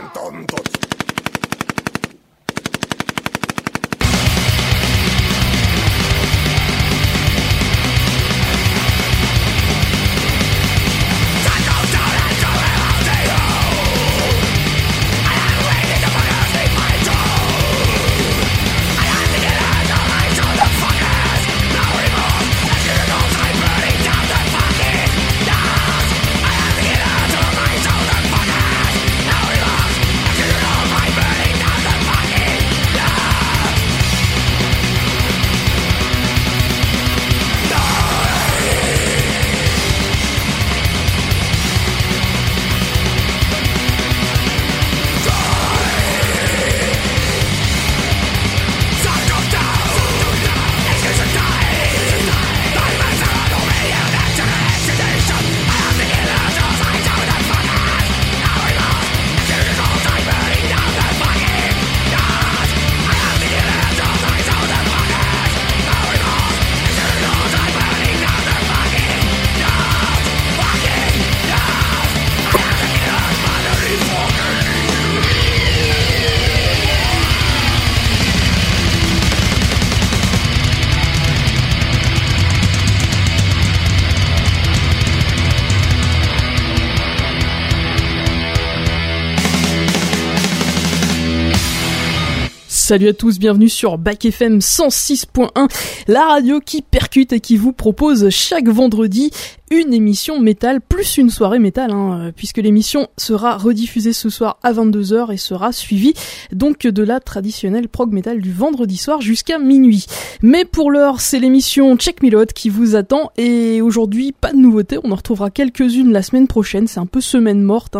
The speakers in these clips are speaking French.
Salut à tous, bienvenue sur Back FM 106.1, la radio qui percute et qui vous propose chaque vendredi une émission métal plus une soirée métal, puisque l'émission sera rediffusée ce soir à 22h et sera suivie donc de la traditionnelle prog métal du vendredi soir jusqu'à minuit. Mais pour l'heure, c'est l'émission Check Me Load qui vous attend et aujourd'hui, pas de nouveautés, on en retrouvera quelques-unes la semaine prochaine, c'est un peu semaine morte.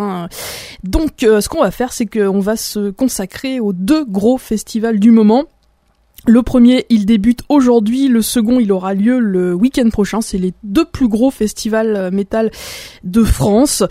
Donc ce qu'on va faire, c'est qu'on va se consacrer aux deux gros festivals du moment. Le premier, il débute aujourd'hui, le second, il aura lieu le week-end prochain. C'est les deux plus gros festivals métal de France.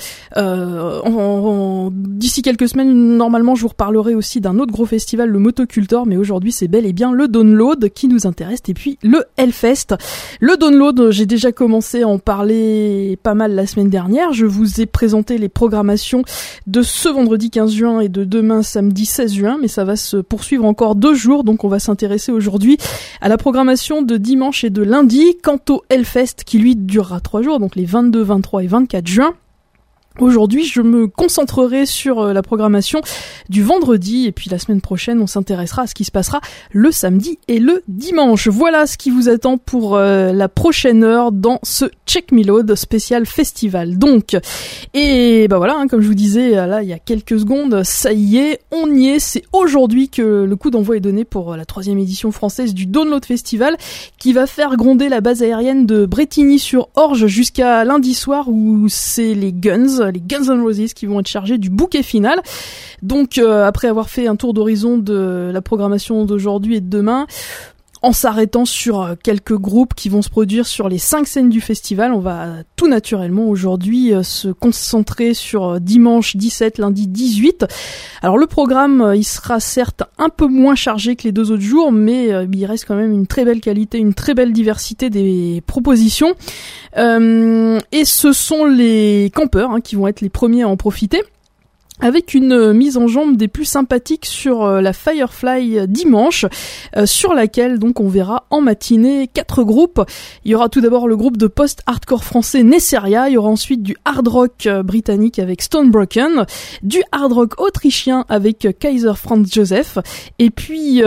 D'ici quelques semaines, normalement, je vous reparlerai aussi d'un autre gros festival, le Motocultor, mais aujourd'hui, c'est bel et bien le Download qui nous intéresse, et puis le Hellfest. Le Download, j'ai déjà commencé à en parler pas mal la semaine dernière. Je vous ai présenté les programmations de ce vendredi 15 juin et de demain samedi 16 juin, mais ça va se poursuivre encore 2 jours, donc on va s'intéresser aujourd'hui à la programmation de dimanche et de lundi. Quant au Hellfest qui lui durera 3 jours, donc les 22, 23 et 24 juin. Aujourd'hui, je me concentrerai sur la programmation du vendredi et puis la semaine prochaine, on s'intéressera à ce qui se passera le samedi et le dimanche. Voilà ce qui vous attend pour la prochaine heure dans ce Check Me Load spécial festival. Donc, et bah voilà, comme je vous disais là il y a quelques secondes, ça y est, on y est. C'est aujourd'hui que le coup d'envoi est donné pour la 3e édition française du Download Festival qui va faire gronder la base aérienne de Brétigny-sur-Orge jusqu'à lundi soir où c'est les Guns N' Roses qui vont être chargés du bouquet final. Donc après avoir fait un tour d'horizon de la programmation d'aujourd'hui et de demain, en s'arrêtant sur quelques groupes qui vont se produire sur les 5 scènes du festival, on va tout naturellement aujourd'hui se concentrer sur dimanche 17, lundi 18. Alors le programme, il sera certes un peu moins chargé que les 2 autres jours, mais il reste quand même une très belle qualité, une très belle diversité des propositions. Et ce sont les campeurs qui vont être les premiers à en profiter, avec une mise en jambe des plus sympathiques sur la Firefly dimanche, sur laquelle donc on verra en matinée 4 groupes. Il y aura tout d'abord le groupe de post-hardcore français Nesseria, il y aura ensuite du hard rock britannique avec Stonebroken, du hard rock autrichien avec Kaiser Franz Joseph, et puis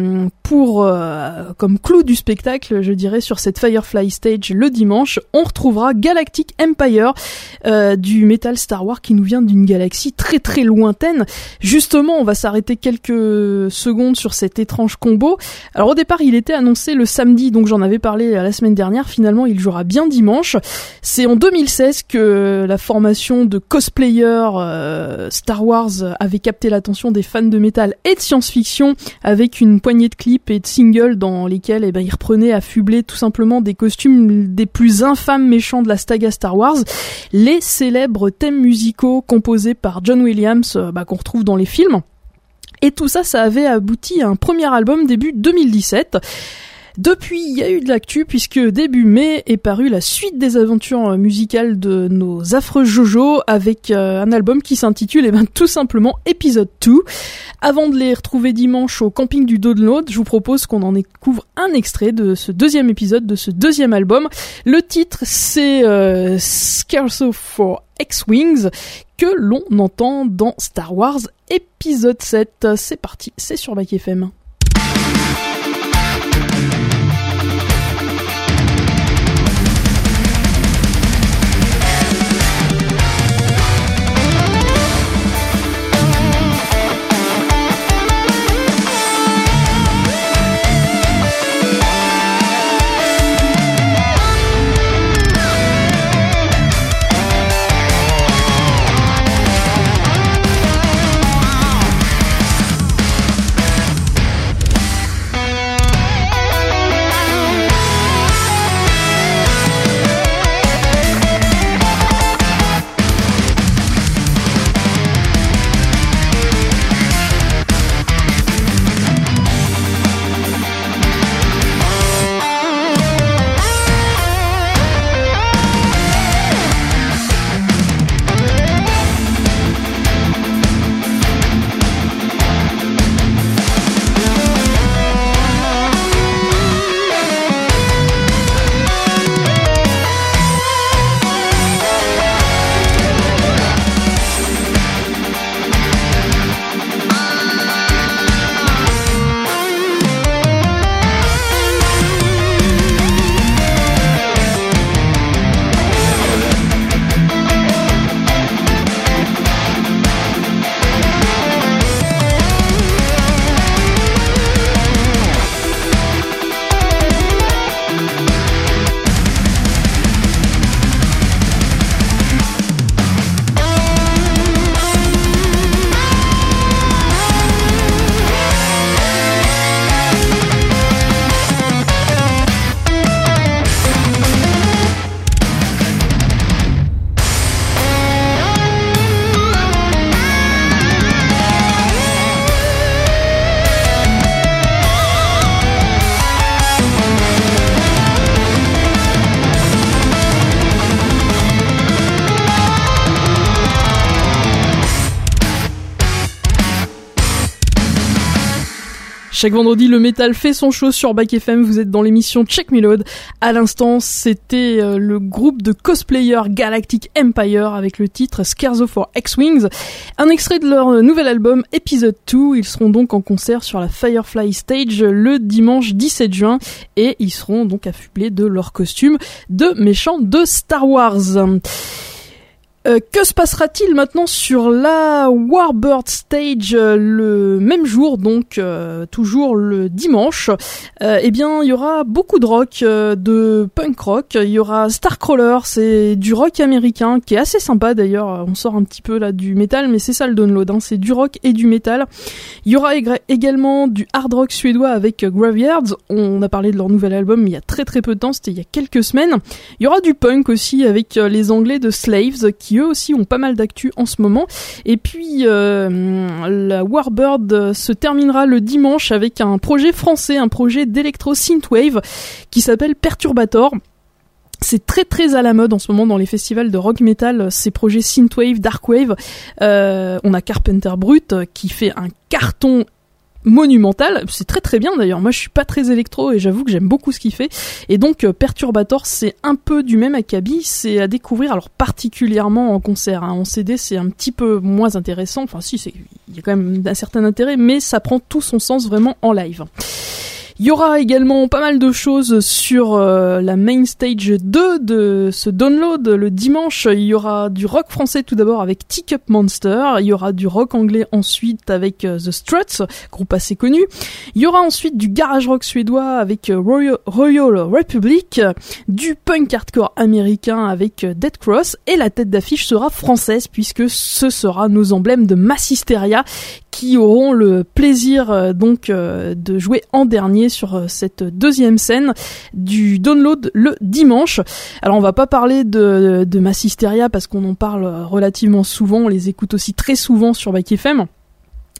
comme clou du spectacle, je dirais, sur cette Firefly stage le dimanche, on retrouvera Galactic Empire, du metal Star Wars qui nous vient d'une galaxie très très lointaine. Justement, on va s'arrêter quelques secondes sur cet étrange combo. Alors au départ, il était annoncé le samedi, donc j'en avais parlé la semaine dernière, finalement il jouera bien dimanche. C'est en 2016 que la formation de cosplayers Star Wars avait capté l'attention des fans de métal et de science-fiction avec une poignée de clips et de singles dans lesquels ils reprenaient affubler tout simplement des costumes des plus infâmes méchants de la saga Star Wars, les célèbres thèmes musicaux composés par John Williams qu'on retrouve dans les films. Et tout ça, ça avait abouti à un premier album début 2017. Depuis, il y a eu de l'actu puisque début mai est paru la suite des aventures musicales de nos affreux Jojo avec un album qui s'intitule tout simplement Épisode 2. Avant de les retrouver dimanche au camping du Download, je vous propose qu'on en découvre un extrait de ce deuxième épisode de ce deuxième album. Le titre c'est Scarso for X-Wings que l'on entend dans Star Wars épisode 7. C'est parti, c'est sur Back FM. Chaque vendredi, le métal fait son show sur Back FM. Vous êtes dans l'émission Check Me Load. À l'instant, c'était le groupe de cosplayers Galactic Empire avec le titre Scarso for X-Wings. Un extrait de leur nouvel album Episode 2. Ils seront donc en concert sur la Firefly Stage le dimanche 17 juin et ils seront donc affublés de leur costume de méchants de Star Wars. Que se passera-t-il maintenant sur la Warbird Stage le même jour, donc toujours le dimanche? Eh bien, il y aura beaucoup de rock, de punk rock. Il y aura Starcrawler, c'est du rock américain qui est assez sympa d'ailleurs. On sort un petit peu là du métal, mais c'est ça le download, hein, c'est du rock et du métal. Il y aura également du hard rock suédois avec Graveyards. On a parlé de leur nouvel album il y a très très peu de temps, c'était il y a quelques semaines. Il y aura du punk aussi avec les Anglais de Slaves qui eux aussi ont pas mal d'actu en ce moment. Et puis la Warbird se terminera le dimanche avec un projet français, un projet d'électro synthwave qui s'appelle Perturbator. C'est très très à la mode en ce moment dans les festivals de rock metal, ces projets synthwave, darkwave. On a Carpenter Brut qui fait un carton monumental, c'est très très bien d'ailleurs. Moi je suis pas très électro et j'avoue que j'aime beaucoup ce qu'il fait. Et donc Perturbator c'est un peu du même acabit, c'est à découvrir alors particulièrement en concert. En CD c'est un petit peu moins intéressant. Enfin si, il y a quand même un certain intérêt, mais ça prend tout son sens vraiment en live. Il y aura également pas mal de choses sur la main stage 2 de ce download le dimanche. Il y aura du rock français tout d'abord avec Teacup Monster. Il y aura du rock anglais ensuite avec The Struts, groupe assez connu. Il y aura ensuite du garage rock suédois avec Royal Republic, du punk hardcore américain avec Dead Cross, et la tête d'affiche sera française puisque ce sera nos emblèmes de Mass Hysteria qui auront le plaisir de jouer en dernier sur cette deuxième scène du download le dimanche. Alors on va pas parler de Mass Hysteria parce qu'on en parle relativement souvent, on les écoute aussi très souvent sur Back FM.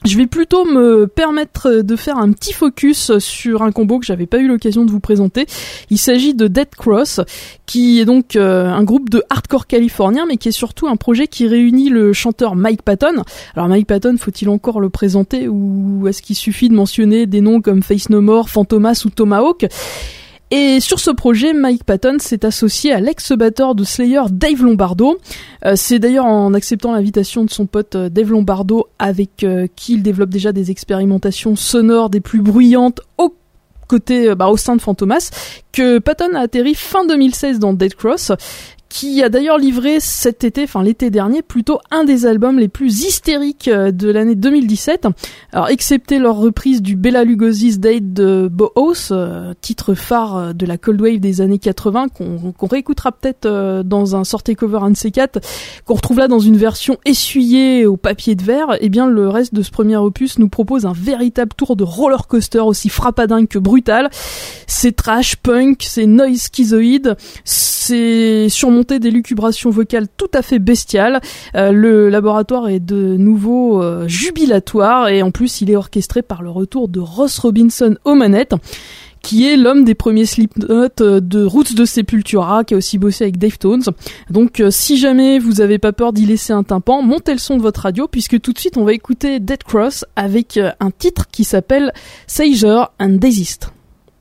Je vais plutôt me permettre de faire un petit focus sur un combo que j'avais pas eu l'occasion de vous présenter. Il s'agit de Dead Cross, qui est donc un groupe de hardcore californien, mais qui est surtout un projet qui réunit le chanteur Mike Patton. Alors Mike Patton, faut-il encore le présenter, ou est-ce qu'il suffit de mentionner des noms comme Face No More, Fantomas ou Tomahawk ? Et sur ce projet, Mike Patton s'est associé à l'ex-batteur de Slayer Dave Lombardo. C'est d'ailleurs en acceptant l'invitation de son pote Dave Lombardo, avec qui il développe déjà des expérimentations sonores des plus bruyantes au sein de Fantomas, que Patton a atterri fin 2016 dans Dead Cross, qui a d'ailleurs livré l'été dernier, plutôt un des albums les plus hystériques de l'année 2017. Alors, excepté leur reprise du Bela Lugosi's Date de Bauhaus, titre phare de la Cold Wave des années 80, qu'on réécoutera peut-être dans un sortie cover un de ces quatre, qu'on retrouve là dans une version essuyée au papier de verre, et bien le reste de ce premier opus nous propose un véritable tour de roller coaster aussi frappadingue que brutal. C'est trash, punk, c'est noise schizoïde, c'est surmonté d'élucubrations vocales tout à fait bestiales. Le laboratoire est de nouveau jubilatoire, et en plus il est orchestré par le retour de Ross Robinson aux manettes, qui est l'homme des premiers Slipknot de Roots de Sepultura, qui a aussi bossé avec Deftones. Donc si jamais vous avez pas peur d'y laisser un tympan, montez le son de votre radio, puisque tout de suite on va écouter Dead Cross avec un titre qui s'appelle Seizure and Desist.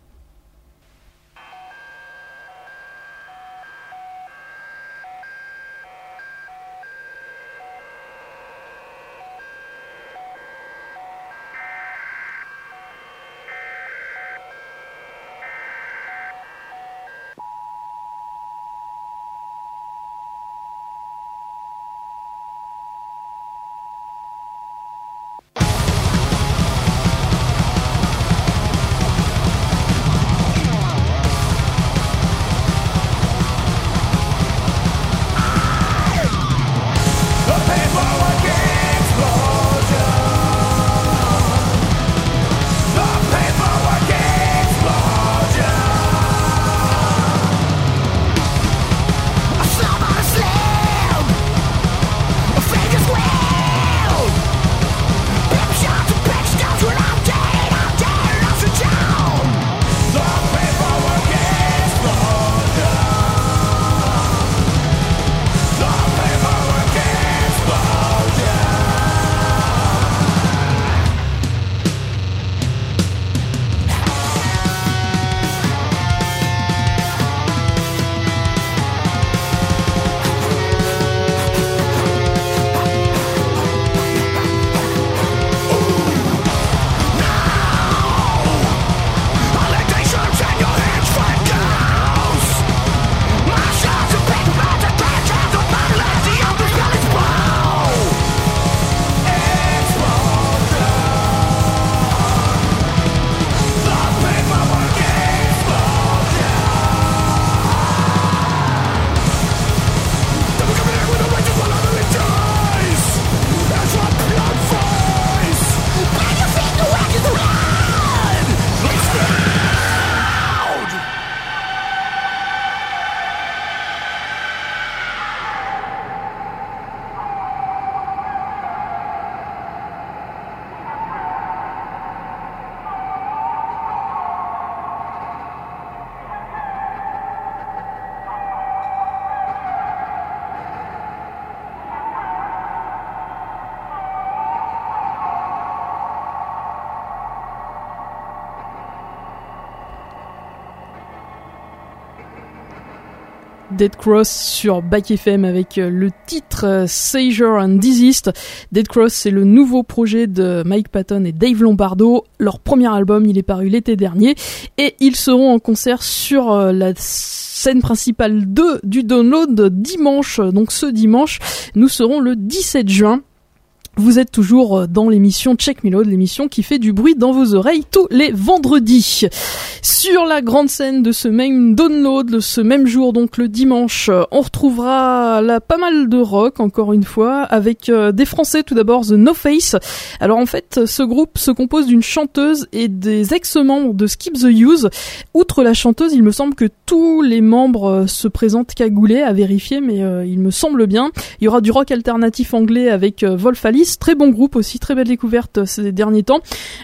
Dead Cross sur Back FM avec le titre Seizure and Desist. Dead Cross, c'est le nouveau projet de Mike Patton et Dave Lombardo. Leur premier album, il est paru l'été dernier, et ils seront en concert sur la scène principale du Download dimanche. Donc ce dimanche, nous serons le 17 juin. Vous êtes toujours dans l'émission Check Me Load, l'émission qui fait du bruit dans vos oreilles tous les vendredis. Sur la grande scène de ce même Download, ce même jour, donc le dimanche, on retrouvera là pas mal de rock, encore une fois, avec des Français. Tout d'abord, The No Face. Alors en fait, ce groupe se compose d'une chanteuse et des ex-membres de Skip the Use. Outre la chanteuse, il me semble que tous les membres se présentent cagoulés, à vérifier, mais il me semble bien. Il y aura du rock alternatif anglais avec Wolf Alice, Kiss, très bon groupe aussi, très belle découverte ces derniers temps.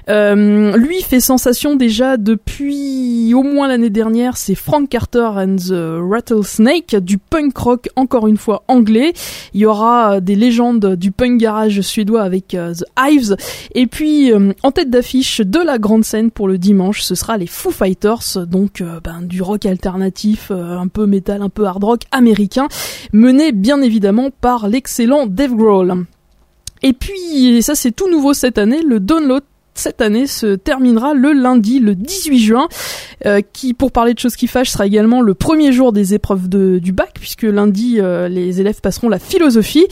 Lui fait sensation déjà depuis au moins l'année dernière, c'est Frank Carter and the Rattlesnake, du punk rock encore une fois anglais. Il y aura des légendes du punk garage suédois avec The Hives, et puis en tête d'affiche de la grande scène pour le dimanche, ce sera les Foo Fighters, donc du rock alternatif, un peu métal, un peu hard rock américain, mené bien évidemment par l'excellent Dave Grohl. Et puis, ça c'est tout nouveau cette année, le Download cette année se terminera le lundi, le 18 juin, qui, pour parler de choses qui fâchent, sera également le premier jour des épreuves du bac, puisque lundi, les élèves passeront la philosophie.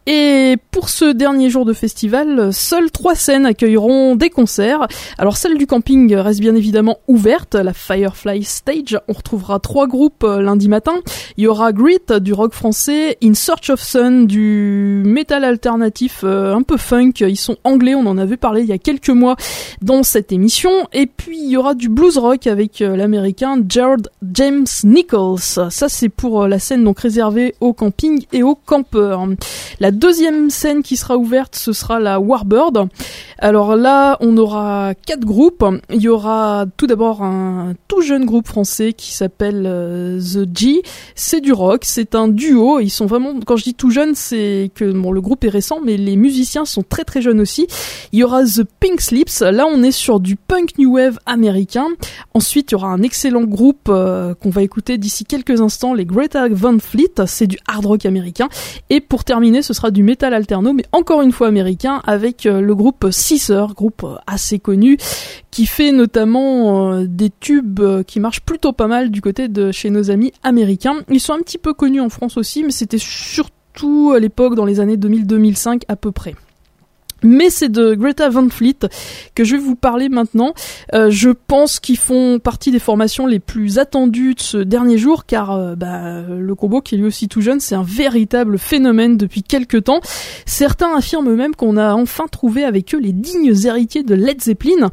Et pour ce dernier jour de festival, seules 3 scènes accueilleront des concerts. Alors, celle du camping reste bien évidemment ouverte, la Firefly Stage. On retrouvera 3 groupes lundi matin. Il y aura Grit, du rock français, In Search of Sun, du métal alternatif un peu funk. Ils sont anglais, on en avait parlé il y a quelques mois dans cette émission. Et puis il y aura du blues rock avec l'américain Jared James Nichols. Ça c'est pour la scène donc réservée au camping et aux campeurs. La deuxième scène qui sera ouverte, ce sera la Warbird. Alors là on aura 4 groupes. Il y aura tout d'abord un tout jeune groupe français qui s'appelle The G. C'est du rock, c'est un duo. Ils sont vraiment, quand je dis tout jeune, c'est que bon, le groupe est récent, mais les musiciens sont très très jeunes aussi. Il y aura The Pink Slips. Là, on est sur du punk new wave américain. Ensuite, il y aura un excellent groupe qu'on va écouter d'ici quelques instants, les Greta Van Fleet. C'est du hard rock américain. Et pour terminer, ce sera du metal alterno, mais encore une fois américain, avec le groupe Caesar, groupe assez connu, qui fait notamment des tubes qui marchent plutôt pas mal du côté de chez nos amis américains. Ils sont un petit peu connus en France aussi, mais c'était surtout à l'époque, dans les années 2000-2005 à peu près. Mais c'est de Greta Van Fleet que je vais vous parler maintenant. Je pense qu'ils font partie des formations les plus attendues de ce dernier jour, car le combo, qui est lui aussi tout jeune, c'est un véritable phénomène depuis quelques temps. Certains affirment même qu'on a enfin trouvé avec eux les dignes héritiers de Led Zeppelin.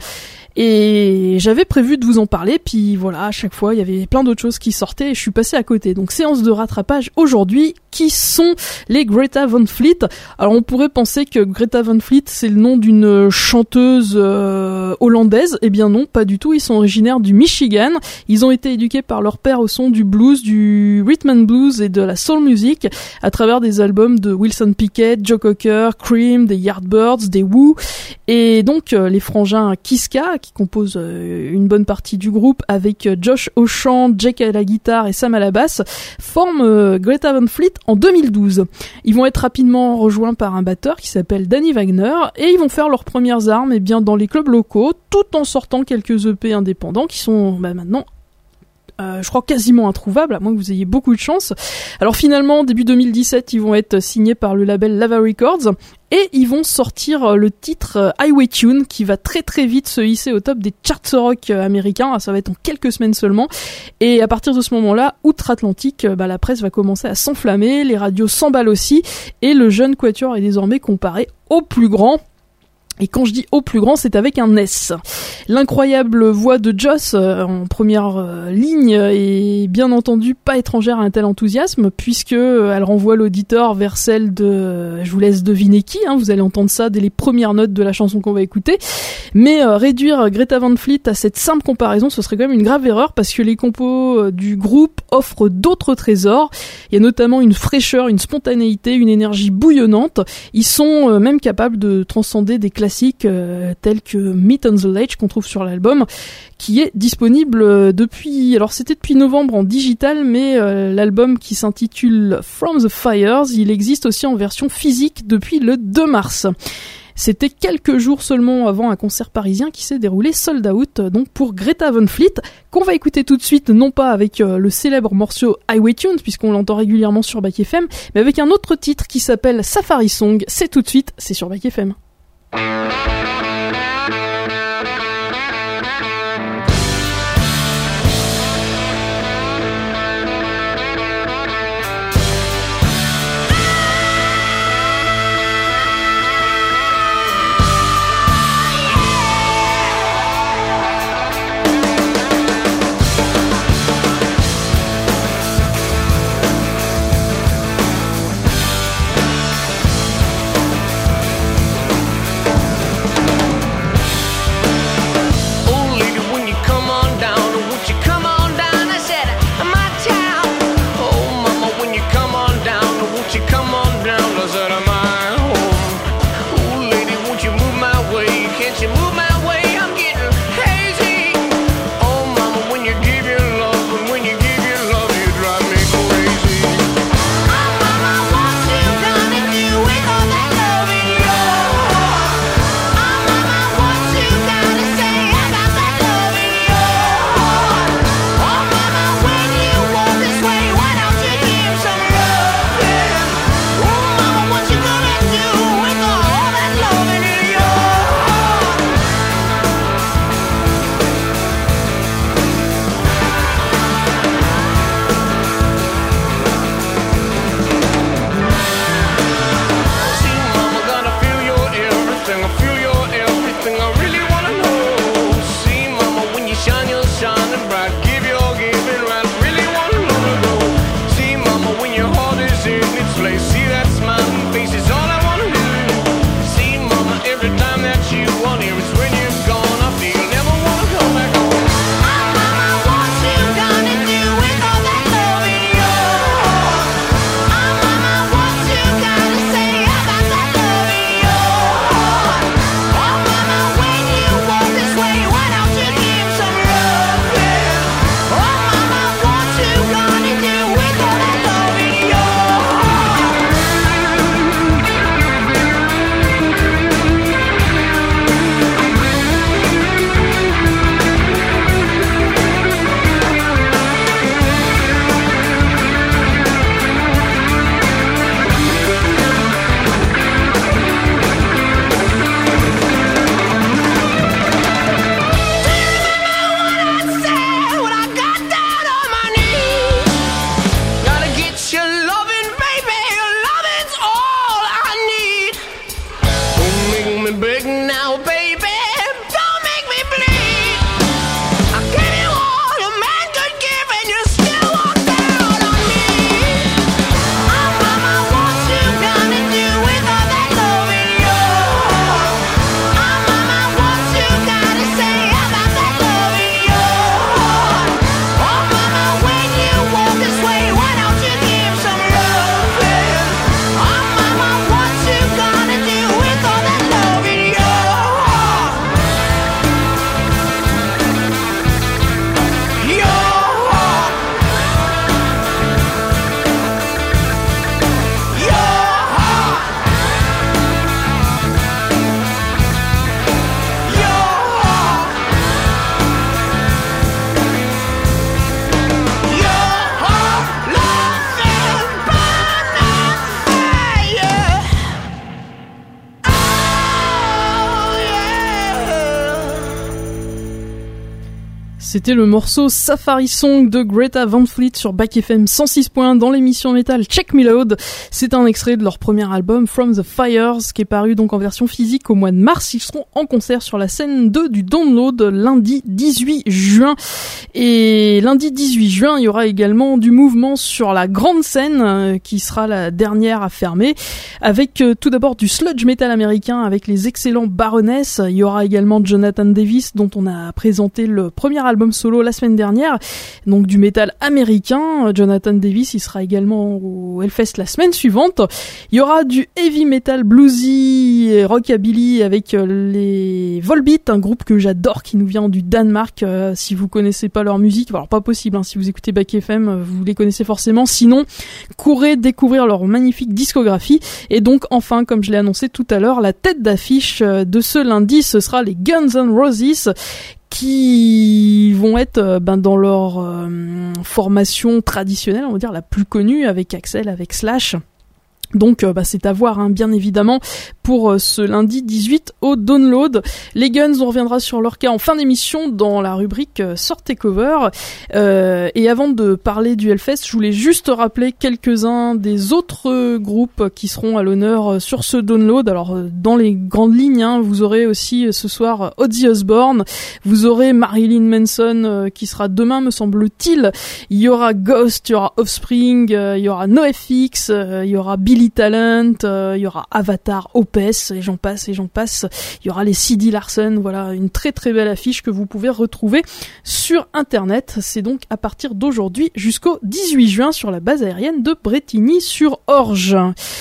Et j'avais prévu de vous en parler, puis voilà, à chaque fois il y avait plein d'autres choses qui sortaient et je suis passée à côté. Donc séance de rattrapage aujourd'hui, qui sont les Greta Van Fleet. Alors on pourrait penser que Greta Van Fleet c'est le nom d'une chanteuse hollandaise. Eh bien non, pas du tout, ils sont originaires du Michigan. Ils ont été éduqués par leur père au son du blues, du rhythm and blues et de la soul music à travers des albums de Wilson Pickett, Joe Cocker, Cream, des Yardbirds, des Who. Et donc les frangins Kiska, qui compose une bonne partie du groupe, avec Josh au chant, Jake à la guitare et Sam à la basse, forment Greta Van Fleet en 2012. Ils vont être rapidement rejoints par un batteur qui s'appelle Danny Wagner, et ils vont faire leurs premières armes dans les clubs locaux, tout en sortant quelques EP indépendants qui sont maintenant je crois quasiment introuvables, à moins que vous ayez beaucoup de chance. Alors finalement, début 2017, ils vont être signés par le label Lava Records, et ils vont sortir le titre Highway Tune, qui va très très vite se hisser au top des charts rock américains. Ça va être en quelques semaines seulement, et à partir de ce moment-là, outre-Atlantique, la presse va commencer à s'enflammer, les radios s'emballent aussi, et le jeune quatuor est désormais comparé au plus grand. Et quand je dis au plus grand, c'est avec un S. L'incroyable voix de Joss en première ligne est bien entendu pas étrangère à un tel enthousiasme, puisque elle renvoie l'auditeur vers celle de, je vous laisse deviner qui, vous allez entendre ça dès les premières notes de la chanson qu'on va écouter. Mais réduire Greta Van Fleet à cette simple comparaison, ce serait quand même une grave erreur, parce que les compos du groupe offrent d'autres trésors. Il y a notamment une fraîcheur, une spontanéité, une énergie bouillonnante. Ils sont même capables de transcender des classiques tels que Meet on the Ledge qu'on trouve sur l'album, qui est disponible depuis novembre en digital, mais l'album qui s'intitule From the Fires, il existe aussi en version physique depuis le 2 mars. C'était quelques jours seulement avant un concert parisien qui s'est déroulé sold out, donc pour Greta Van Fleet, qu'on va écouter tout de suite, non pas avec le célèbre morceau Highway Tunes, puisqu'on l'entend régulièrement sur Back FM, mais avec un autre titre qui s'appelle Safari Song. C'est tout de suite, c'est sur Back FM. C'était le morceau Safari Song de Greta Van Fleet sur Back FM 106.1 dans l'émission métal Check Me Load. C'est un extrait de leur premier album From the Fires qui est paru donc en version physique au mois de mars. Ils seront en concert sur la scène 2 du Download lundi 18 juin. Et lundi 18 juin, il y aura également du mouvement sur la grande scène qui sera la dernière à fermer avec tout d'abord du sludge metal américain avec les excellents Baroness. Il y aura également Jonathan Davis dont on a présenté le premier album solo la semaine dernière, donc du métal américain. Jonathan Davis, il sera également au Hellfest la semaine suivante. Il y aura du heavy metal bluesy et rockabilly avec les Volbeat, un groupe que j'adore qui nous vient du Danemark. Si vous connaissez pas leur musique, alors pas possible, si vous écoutez Back FM, vous les connaissez forcément. Sinon, courez découvrir leur magnifique discographie. Et donc enfin, comme je l'ai annoncé tout à l'heure, la tête d'affiche de ce lundi, ce sera les Guns N' Roses, qui vont être dans leur formation traditionnelle, on va dire la plus connue, avec Axl, avec Slash. Donc c'est à voir bien évidemment pour ce lundi 18 au Download. Les Guns, on reviendra sur leur cas en fin d'émission dans la rubrique Sort tes covers. Et avant de parler du Hellfest, je voulais juste rappeler quelques-uns des autres groupes qui seront à l'honneur sur ce Download. Alors dans les grandes lignes, vous aurez aussi ce soir Ozzy Osbourne, vous aurez Marilyn Manson qui sera demain me semble-t-il, il y aura Ghost, il y aura Offspring, il y aura NoFX, il y aura Billy Talent, il y aura Avatar, Opeth, et j'en passe. Il y aura les CD Larson, voilà, une très très belle affiche que vous pouvez retrouver sur internet. C'est donc à partir d'aujourd'hui jusqu'au 18 juin sur la base aérienne de Brétigny-sur-Orge.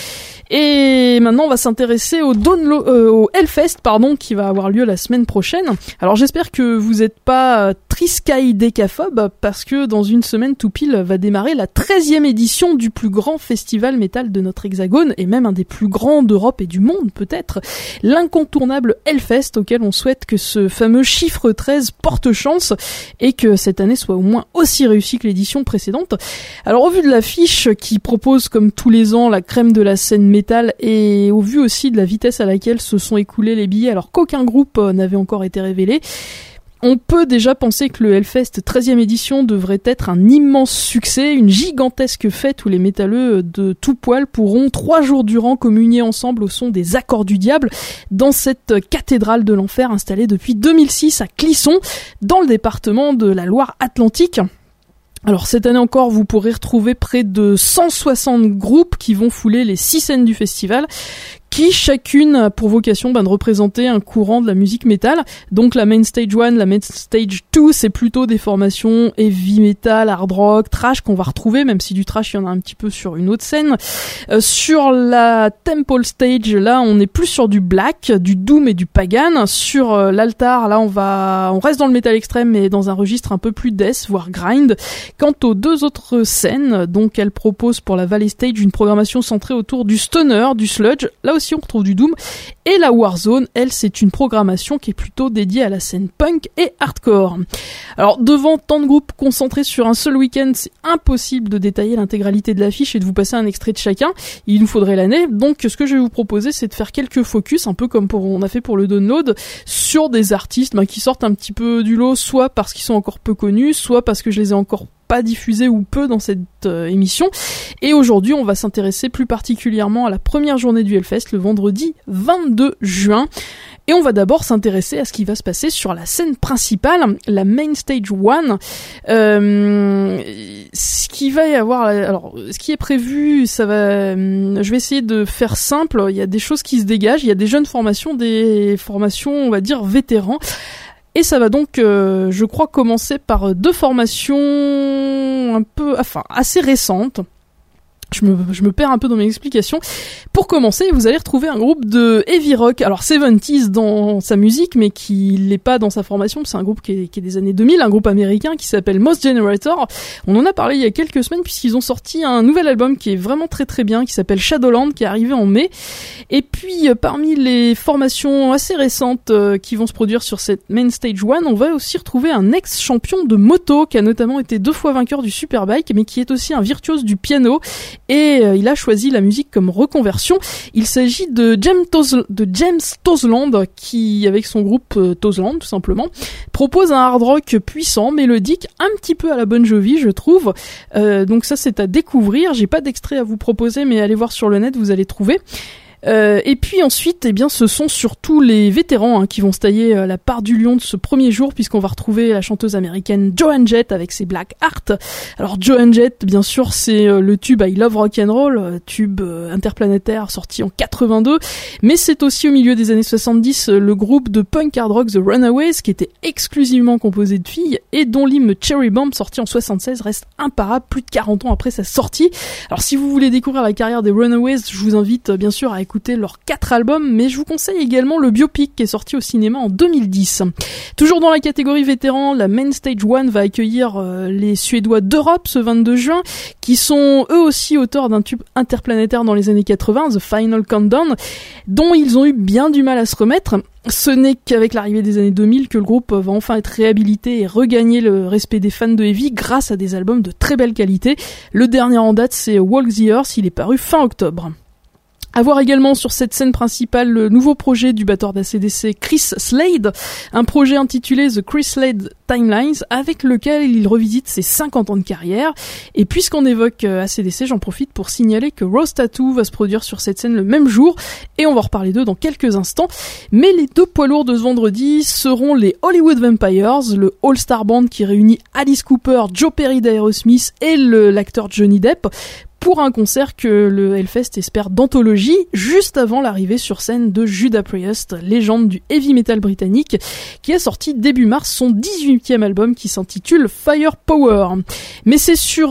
Et maintenant, on va s'intéresser au Hellfest, qui va avoir lieu la semaine prochaine. Alors, j'espère que vous n'êtes pas triscaïdécaphobe, parce que dans une semaine tout pile va démarrer la 13e édition du plus grand festival métal de notre hexagone, et même un des plus grands d'Europe et du monde, peut-être, l'incontournable Hellfest, auquel on souhaite que ce fameux chiffre 13 porte chance, et que cette année soit au moins aussi réussie que l'édition précédente. Alors, au vu de l'affiche qui propose, comme tous les ans, la crème de la scène métal, et au vu aussi de la vitesse à laquelle se sont écoulés les billets alors qu'aucun groupe n'avait encore été révélé, on peut déjà penser que le Hellfest 13e édition devrait être un immense succès, une gigantesque fête où les métalleux de tout poil pourront 3 jours durant communier ensemble au son des accords du diable dans cette cathédrale de l'enfer installée depuis 2006 à Clisson, dans le département de la Loire-Atlantique. Alors cette année encore, vous pourrez retrouver près de 160 groupes qui vont fouler les 6 scènes du festival, qui chacune a pour vocation de représenter un courant de la musique métal. Donc la Main Stage 1, la Main Stage 2, c'est plutôt des formations heavy metal, hard rock, trash qu'on va retrouver, même si du trash il y en a un petit peu sur une autre scène. Sur la Temple Stage, là on est plus sur du black, du doom et du pagan. Sur l'altar, là on reste dans le métal extrême mais dans un registre un peu plus death, voire grind. Quant aux 2 autres scènes, donc elle propose pour la Valley Stage une programmation centrée autour du stoner, du sludge, là aussi on retrouve du doom, et la Warzone, elle, c'est une programmation qui est plutôt dédiée à la scène punk et hardcore. Alors devant tant de groupes concentrés sur un seul week-end, c'est impossible de détailler l'intégralité de l'affiche et de vous passer un extrait de chacun, il nous faudrait l'année. Donc ce que je vais vous proposer, c'est de faire quelques focus, un peu comme on a fait pour le Download, sur des artistes qui sortent un petit peu du lot, soit parce qu'ils sont encore peu connus, soit parce que je les ai encore pas diffusé ou peu dans cette émission. Et aujourd'hui, on va s'intéresser plus particulièrement à la première journée du Hellfest, le vendredi 22 juin. Et on va d'abord s'intéresser à ce qui va se passer sur la scène principale, la Main Stage 1. Ce qui va y avoir, alors, ce qui est prévu, je vais essayer de faire simple. Il y a des choses qui se dégagent. Il y a des jeunes formations, des formations, on va dire, vétérans. Et ça va donc, je crois, commencer par 2 formations assez récentes. Je me perds un peu dans mes explications. Pour commencer, vous allez retrouver un groupe de heavy rock, alors 70s dans sa musique, mais qui l'est pas dans sa formation. C'est un groupe qui est des années 2000, un groupe américain qui s'appelle Moss Generator. On en a parlé il y a quelques semaines puisqu'ils ont sorti un nouvel album qui est vraiment très très bien, qui s'appelle Shadowland, qui est arrivé en mai. Et puis parmi les formations assez récentes qui vont se produire sur cette Main Stage 1, on va aussi retrouver un ex-champion de moto qui a notamment été 2 fois vainqueur du Superbike, mais qui est aussi un virtuose du piano et il a choisi la musique comme reconversion. Il s'agit de James Toseland qui, avec son groupe Toseland tout simplement, propose un hard rock puissant, mélodique, un petit peu à la Bon Jovi je trouve. Donc ça c'est à découvrir. J'ai pas d'extrait à vous proposer, mais allez voir sur le net, vous allez trouver. Et puis ensuite, eh bien, ce sont surtout les vétérans qui vont se tailler la part du lion de ce premier jour, puisqu'on va retrouver la chanteuse américaine Joan Jett avec ses Black Heart. Alors Joan Jett, bien sûr, c'est le tube I Love Rock'n'Roll, tube interplanétaire sorti en 82, mais c'est aussi au milieu des années 70 le groupe de punk hard rock The Runaways, qui était exclusivement composé de filles et dont l'hymne Cherry Bomb, sorti en 76, reste imparable plus de 40 ans après sa sortie. Alors si vous voulez découvrir la carrière des Runaways, je vous invite bien sûr à écouter leurs 4 albums, mais je vous conseille également le biopic qui est sorti au cinéma en 2010. Toujours dans la catégorie vétéran, la Main Stage 1 va accueillir les Suédois d'Europe ce 22 juin, qui sont eux aussi auteurs d'un tube interplanétaire dans les années 80, The Final Countdown, dont ils ont eu bien du mal à se remettre. Ce n'est qu'avec l'arrivée des années 2000 que le groupe va enfin être réhabilité et regagner le respect des fans de heavy grâce à des albums de très belle qualité. Le dernier en date, c'est Walk the Earth, il est paru fin octobre. À voir également sur cette scène principale le nouveau projet du batteur d'ACDC Chris Slade, un projet intitulé The Chris Slade Timelines, avec lequel il revisite ses 50 ans de carrière. Et puisqu'on évoque ACDC, j'en profite pour signaler que Rose Tattoo va se produire sur cette scène le même jour, et on va en reparler d'eux dans quelques instants. Mais les deux poids lourds de ce vendredi seront les Hollywood Vampires, le All-Star Band qui réunit Alice Cooper, Joe Perry d'Aerosmith et l'acteur Johnny Depp, pour un concert que le Hellfest espère d'anthologie, juste avant l'arrivée sur scène de Judas Priest, légende du heavy metal britannique, qui a sorti début mars son 18e album qui s'intitule Firepower. Mais c'est sur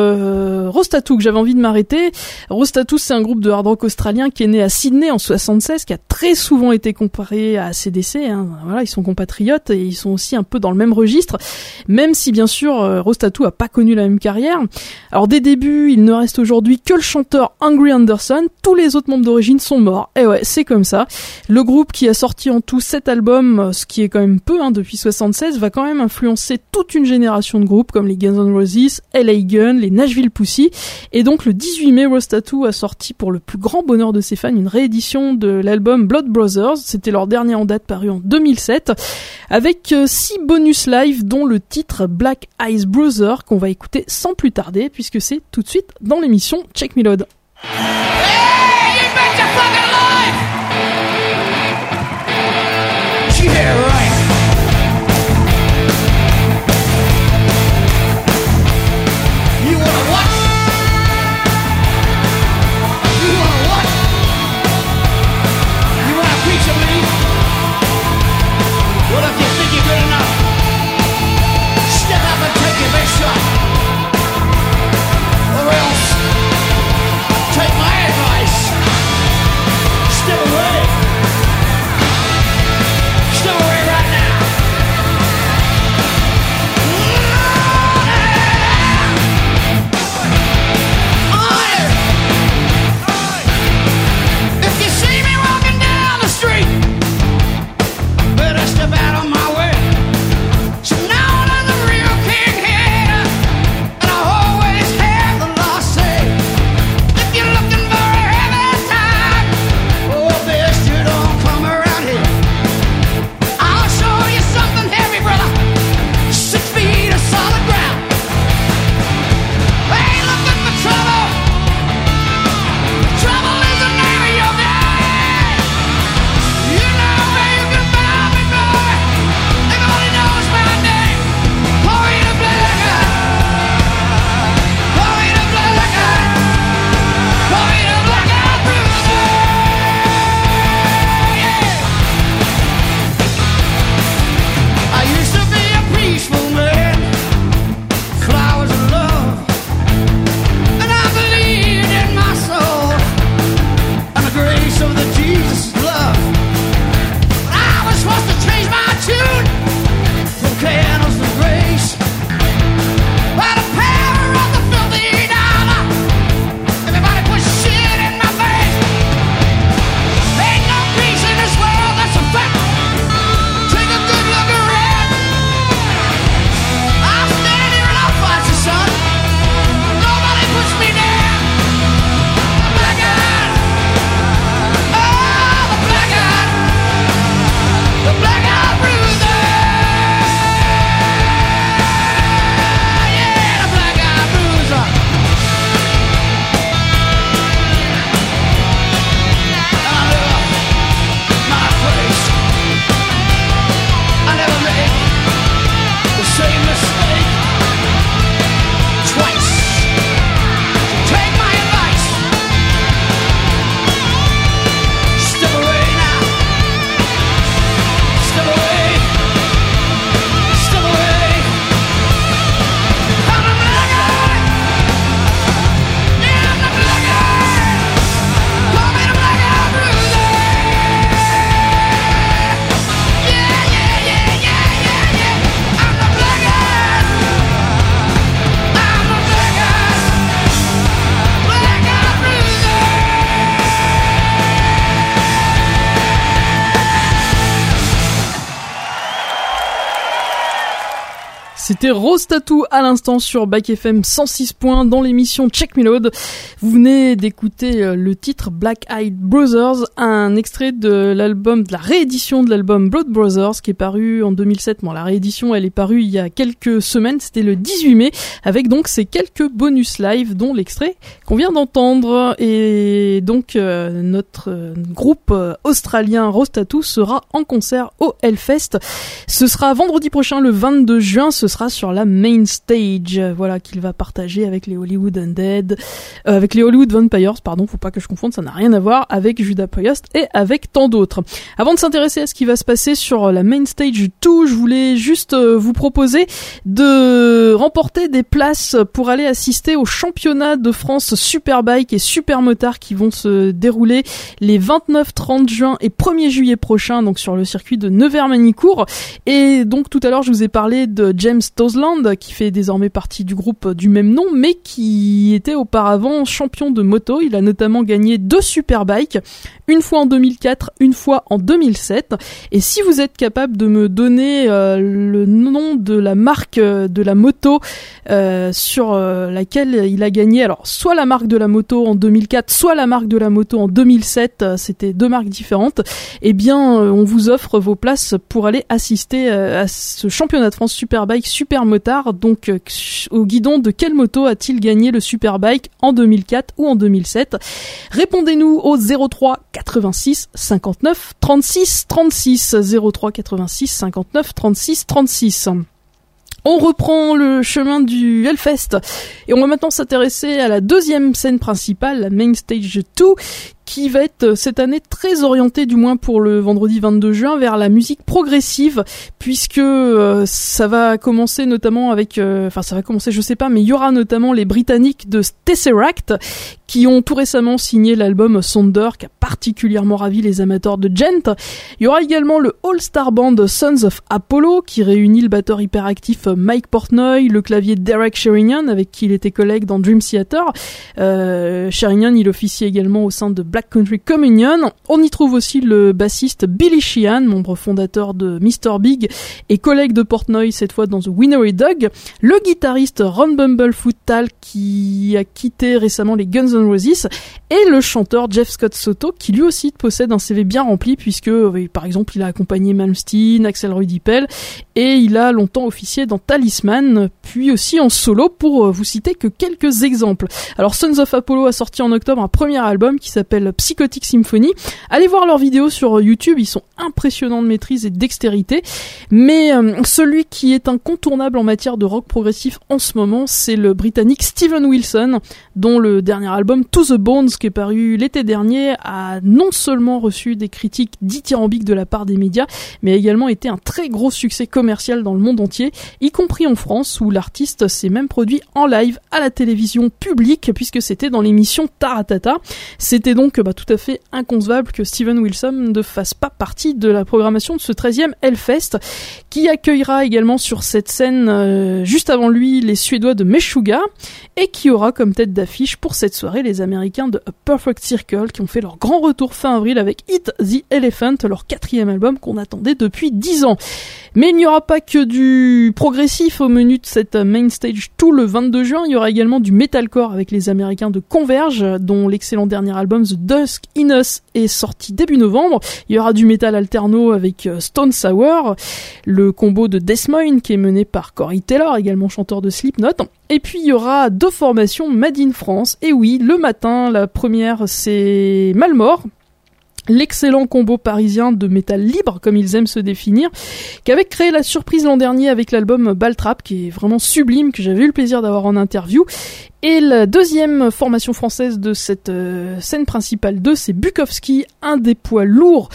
Rose Tattoo que j'avais envie de m'arrêter. Rose Tattoo, c'est un groupe de hard rock australien qui est né à Sydney en 76, qui a très souvent été comparé à AC/DC. Voilà, ils sont compatriotes et ils sont aussi un peu dans le même registre, même si bien sûr Rose Tattoo a pas connu la même carrière. Alors des débuts, il ne reste aujourd'hui que le chanteur Angry Anderson, tous les autres membres d'origine sont morts. Et ouais, c'est comme ça. Le groupe qui a sorti en tout 7 albums, ce qui est quand même peu depuis 76, va quand même influencer toute une génération de groupes comme les Guns N' Roses, LA Gun, les Nashville Pussy. Et donc le 18 mai, Rose Tattoo a sorti pour le plus grand bonheur de ses fans une réédition de l'album Blood Brothers. C'était leur dernier en date paru en 2007, avec 6 bonus live dont le titre Black Eyes Brother qu'on va écouter sans plus tarder puisque c'est tout de suite dans l'émission Check Me Load. Hey, you bet your fucking life! Yeah, right. You wanna what? You wanna what? You want a piece of me? Well, if you think you're good enough, step up and take your best shot. Or else take my advice. C'était Rose Tattoo à l'instant sur Back FM 106 points dans l'émission Check Me Load. Vous venez d'écouter le titre Black Eyed Brothers, un extrait de l'album, de la réédition de l'album Blood Brothers qui est paru en 2007. Bon, la réédition elle est parue il y a quelques semaines, c'était le 18 mai, avec donc ces quelques bonus live dont l'extrait qu'on vient d'entendre. Et donc notre groupe australien Rose Tattoo sera en concert au Hellfest. Ce sera vendredi prochain le 22 juin, ce sera sur la main stage, voilà, qu'il va partager avec les Hollywood Undead, avec les Hollywood Vampires, pardon, faut pas que je confonde, ça n'a rien à voir, avec Judas Priest et avec tant d'autres. Avant de s'intéresser à ce qui va se passer sur la main stage 2, je voulais juste vous proposer de remporter des places pour aller assister au championnat de France Superbike et Supermotard qui vont se dérouler les 29, 30 juin et 1er juillet prochains, donc sur le circuit de Nevers-Manicourt. Et donc tout à l'heure je vous ai parlé de James Toseland qui fait désormais partie du groupe du même nom mais qui était auparavant champion de moto. Il a notamment gagné 2 Superbikes, une fois en 2004, une fois en 2007. Et si vous êtes capable de me donner le nom de la marque de la moto sur laquelle il a gagné, alors soit la marque de la moto en 2004, soit la marque de la moto en 2007, c'était 2 marques différentes, eh bien on vous offre vos places pour aller assister à ce championnat de France Superbike Supermotard. Donc au guidon de quelle moto a-t-il gagné le Superbike en 2004 ou en 2007? Répondez-nous au 03 86 59 36 36, 03 86 59 36 36. On reprend le chemin du Hellfest et on va maintenant s'intéresser à la deuxième scène principale, la Main Stage 2, qui va être cette année très orientée, du moins pour le vendredi 22 juin, vers la musique progressive, puisque ça va commencer notamment avec... ça va commencer, je sais pas, mais il y aura notamment les Britanniques de Tesseract, qui ont tout récemment signé l'album Sonder, qui a particulièrement ravi les amateurs de Gent. Il y aura également le All-Star Band Sons of Apollo, qui réunit le batteur hyperactif Mike Portnoy, le clavier Derek Sherinian, avec qui il était collègue dans Dream Theater. Sherinian, il officie également au sein de Black Country Communion. On y trouve aussi le bassiste Billy Sheehan, membre fondateur de Mr. Big et collègue de Portnoy cette fois dans The Winery Dog. Le guitariste Ron Bumblefoot Thal qui a quitté récemment les Guns N' Roses et le chanteur Jeff Scott Soto qui lui aussi possède un CV bien rempli puisque par exemple il a accompagné Malmsteen, Axel Rudipel et il a longtemps officié dans Talisman puis aussi en solo pour vous citer que quelques exemples. Alors Sons of Apollo a sorti en octobre un premier album qui s'appelle Psychotic Symphony. Allez voir leurs vidéos sur YouTube, ils sont impressionnants de maîtrise et de dextérité. Mais celui qui est incontournable en matière de rock progressif en ce moment, c'est le Britannique Steven Wilson, dont le dernier album To the Bones, qui est paru l'été dernier, a non seulement reçu des critiques dithyrambiques de la part des médias, mais a également été un très gros succès commercial dans le monde entier, y compris en France, où l'artiste s'est même produit en live à la télévision publique, puisque c'était dans l'émission Taratata. C'était donc tout à fait inconcevable que Steven Wilson ne fasse pas partie de la programmation de ce 13e Hellfest, qui accueillera également sur cette scène juste avant lui les Suédois de Meshuggah, et qui aura comme tête d'affiche pour cette soirée les Américains de A Perfect Circle qui ont fait leur grand retour fin avril avec Eat the Elephant, leur 4e album qu'on attendait depuis 10 ans. Mais il n'y aura pas que du progressif au menu de cette Main Stage 2 le 22 juin, il y aura également du metalcore avec les Américains de Converge, dont l'excellent dernier album The Dusk in Us est sorti début novembre. Il y aura du metal alterno avec Stone Sour, le combo de Des Moines qui est mené par Corey Taylor, également chanteur de Slipknot. Et puis il y aura 2 formations Made in France. Et oui, le matin, la première c'est Malmort, l'excellent combo parisien de métal libre, comme ils aiment se définir, qui avait créé la surprise l'an dernier avec l'album Baltrap, qui est vraiment sublime, que j'avais eu le plaisir d'avoir en interview. Et la deuxième formation française de cette scène principale 2, c'est Bukowski, un des poids lourds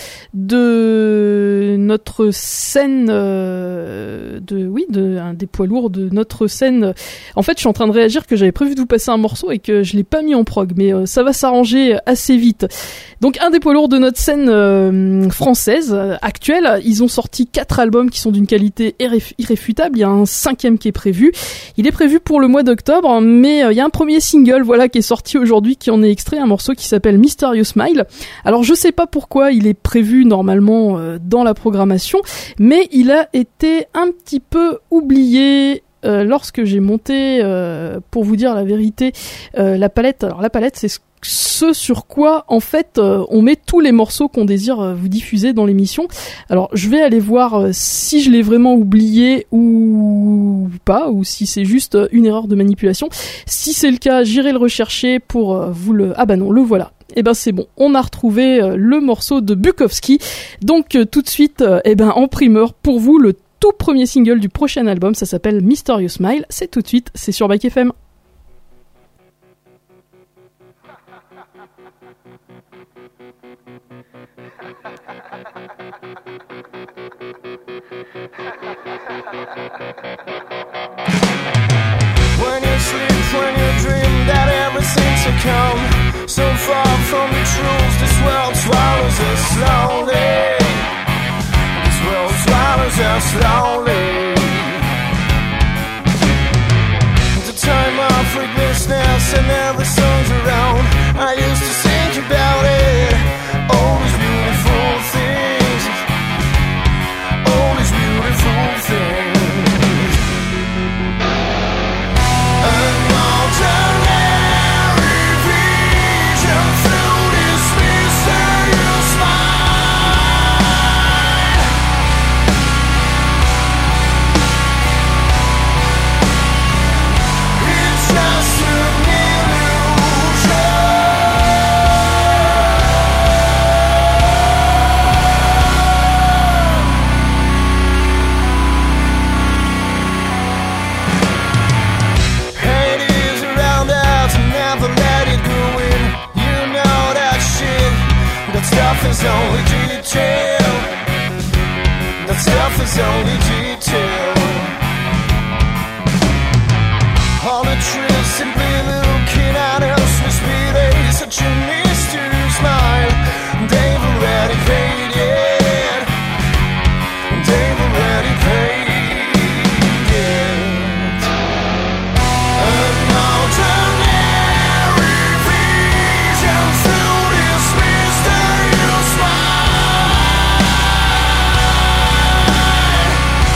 de notre scène, un des poids lourds de notre scène. En fait, je suis en train de réagir que j'avais prévu de vous passer un morceau et que je l'ai pas mis en prog, mais ça va s'arranger assez vite. Donc, un des poids lourds de notre scène française actuelle. Ils ont sorti 4 albums qui sont d'une qualité irréfutable. Il y a un 5e qui est prévu. Il est prévu pour le mois d'octobre, mais il y a un premier single, voilà, qui est sorti aujourd'hui, qui en est extrait, un morceau qui s'appelle Mysterious Smile. Alors, je sais pas pourquoi il est prévu normalement dans la programmation, mais il a été un petit peu oublié lorsque j'ai monté, pour vous dire la vérité, la palette. Alors, la palette, c'est ce sur quoi en fait on met tous les morceaux qu'on désire vous diffuser dans l'émission. Alors je vais aller voir si je l'ai vraiment oublié ou pas, ou si c'est juste une erreur de manipulation. Si c'est le cas, j'irai le rechercher pour vous le... Ah bah non, le voilà. Et ben c'est bon, on a retrouvé le morceau de Bukowski. Donc tout de suite, en primeur pour vous, le tout premier single du prochain album, ça s'appelle Mysterious Smile. C'est tout de suite, c'est sur Bike FM. When you sleep, when you dream that everything's to come, so far from the truth, this world swallows us slowly. This world swallows us slowly. The time of weakness and everything's around, I used to think about it. All these beautiful things, all these beautiful things. Is only detail. That stuff is only detail. All the trees simply looking at us with speed. Such a mystery smile. They've already paid it. They've already paid it. An ordinary vision through this mystery.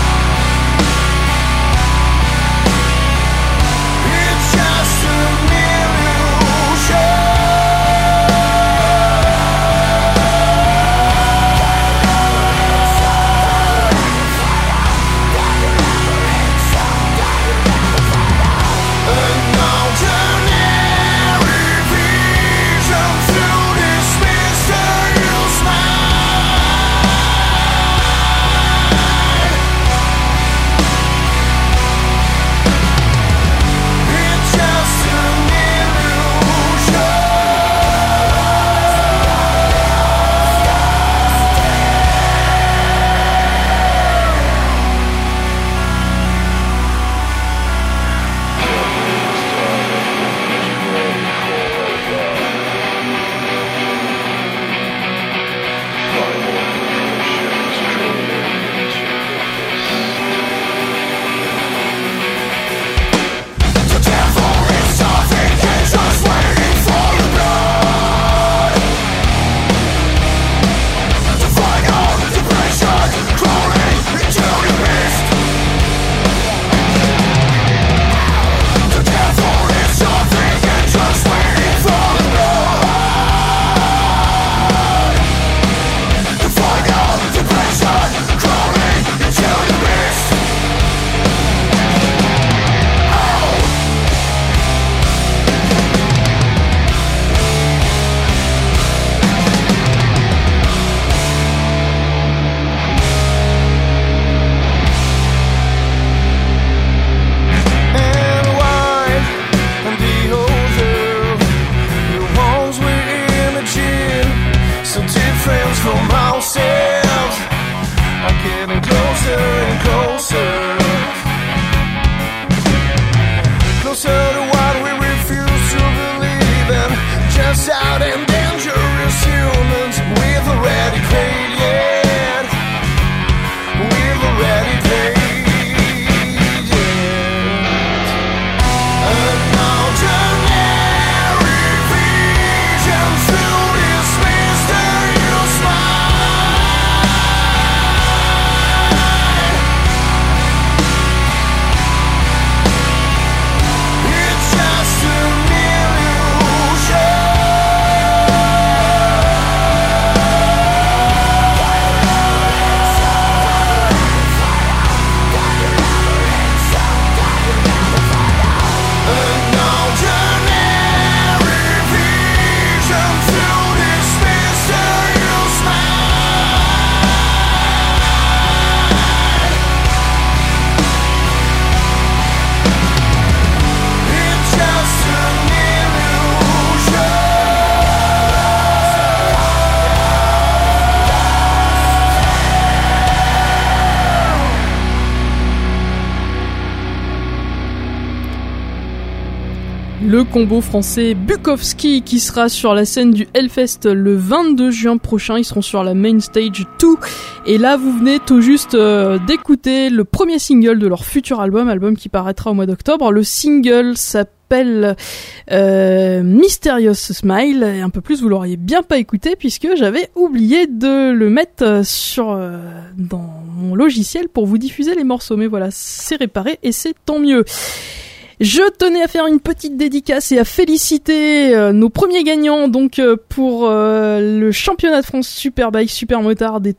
Le combo français Bukowski qui sera sur la scène du Hellfest le 22 juin prochain. Ils seront sur la Main Stage 2. Et là, vous venez tout juste d'écouter le premier single de leur futur album qui paraîtra au mois d'octobre. Le single s'appelle Mysterious Smile. Et un peu plus, vous l'auriez bien pas écouté puisque j'avais oublié de le mettre dans mon logiciel pour vous diffuser les morceaux. Mais voilà, c'est réparé et c'est tant mieux. Je tenais à faire une petite dédicace et à féliciter nos premiers gagnants donc pour le championnat de France Superbike Supermotard des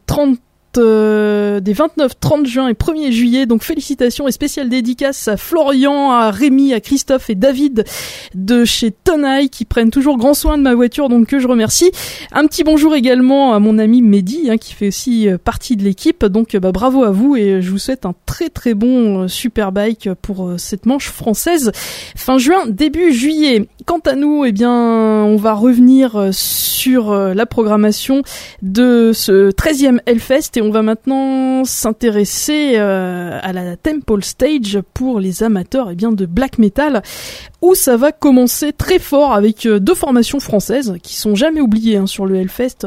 29-30 juin et 1er juillet. Donc félicitations et spéciale dédicace à Florian, à Rémi, à Christophe et David de chez Tonai qui prennent toujours grand soin de ma voiture, donc que je remercie. Un petit bonjour également à mon ami Mehdi qui fait aussi partie de l'équipe. Donc bravo à vous et je vous souhaite un très très bon Superbike pour cette manche française fin juin, début juillet. Quant à nous, on va revenir sur la programmation de ce 13e Hellfest et on va maintenant s'intéresser à la Temple Stage pour les amateurs de black metal, où ça va commencer très fort avec deux formations françaises qui sont jamais oubliées sur le Hellfest.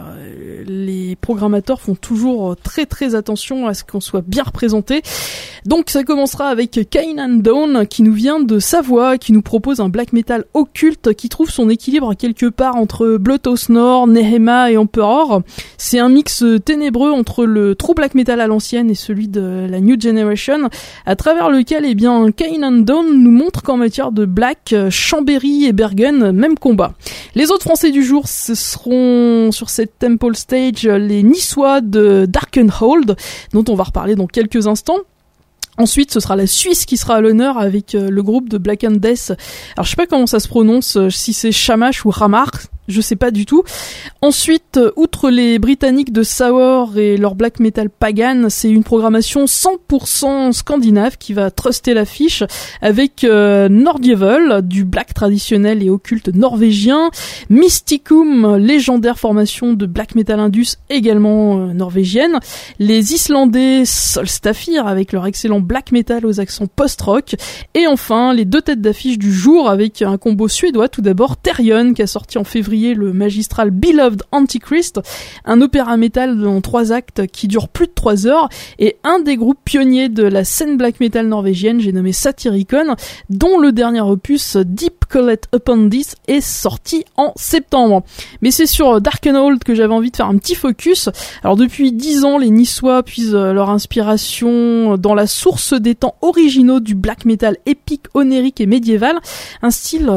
Les programmateurs font toujours très très attention à ce qu'on soit bien représenté. Donc ça commencera avec Cain and Dawn qui nous vient de Savoie, qui nous propose un black metal occulte qui trouve son équilibre quelque part entre Blood of Nord, Nehema et Emperor. C'est un mix ténébreux entre le true black metal à l'ancienne et celui de la New Generation, à travers lequel Cain and Dawn nous montre qu'en matière de black, Chambéry et Bergen, même combat. Les autres Français du jour, ce seront sur cette Temple Stage les Niçois de Darkenhold, dont on va reparler dans quelques instants. Ensuite, ce sera la Suisse qui sera à l'honneur avec le groupe de Black and Death. Alors, je sais pas comment ça se prononce, si c'est Shamash ou Ramar, je sais pas du tout. Ensuite, outre les Britanniques de Sour et leur black metal pagan, c'est une programmation 100% scandinave qui va truster l'affiche avec Nordjevel, du black traditionnel et occulte norvégien, Mysticum, légendaire formation de black metal indus également norvégienne, les Islandais Solstafir avec leur excellent black metal aux accents post-rock, et enfin les deux têtes d'affiche du jour avec un combo suédois. Tout d'abord Therion qui a sorti en février le magistral Beloved Antichrist, un opéra metal en 3 actes qui dure plus de 3 heures, et un des groupes pionniers de la scène black metal norvégienne, j'ai nommé Satyricon, dont le dernier opus Deep Collect Upon This est sorti en septembre. Mais c'est sur Darkenhold que j'avais envie de faire un petit focus. Alors depuis 10 ans, les Niçois puisent leur inspiration dans la source des temps originaux du black metal épique, onérique et médiéval, un style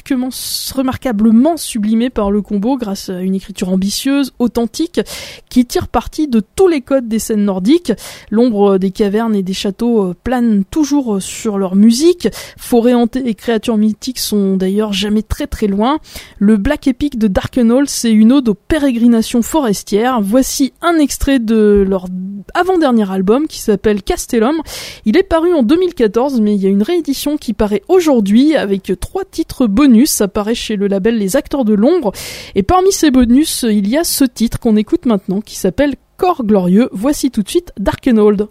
remarquablement sublimé par le combo grâce à une écriture ambitieuse, authentique, qui tire parti de tous les codes des scènes nordiques. L'ombre des cavernes et des châteaux plane toujours sur leur musique. Forêts hantées et créatures mythiques sont d'ailleurs jamais très très loin. Le black epic de Darkenhold, c'est une ode aux pérégrinations forestières. Voici un extrait de leur avant-dernier album qui s'appelle Castellum. Il est paru en 2014, mais il y a une réédition qui paraît aujourd'hui avec 3 titres bonus. Ça paraît chez le label Les Acteurs de l'Ombre. Et parmi ces bonus, il y a ce titre qu'on écoute maintenant qui s'appelle Corps Glorieux. Voici tout de suite Darkenhold.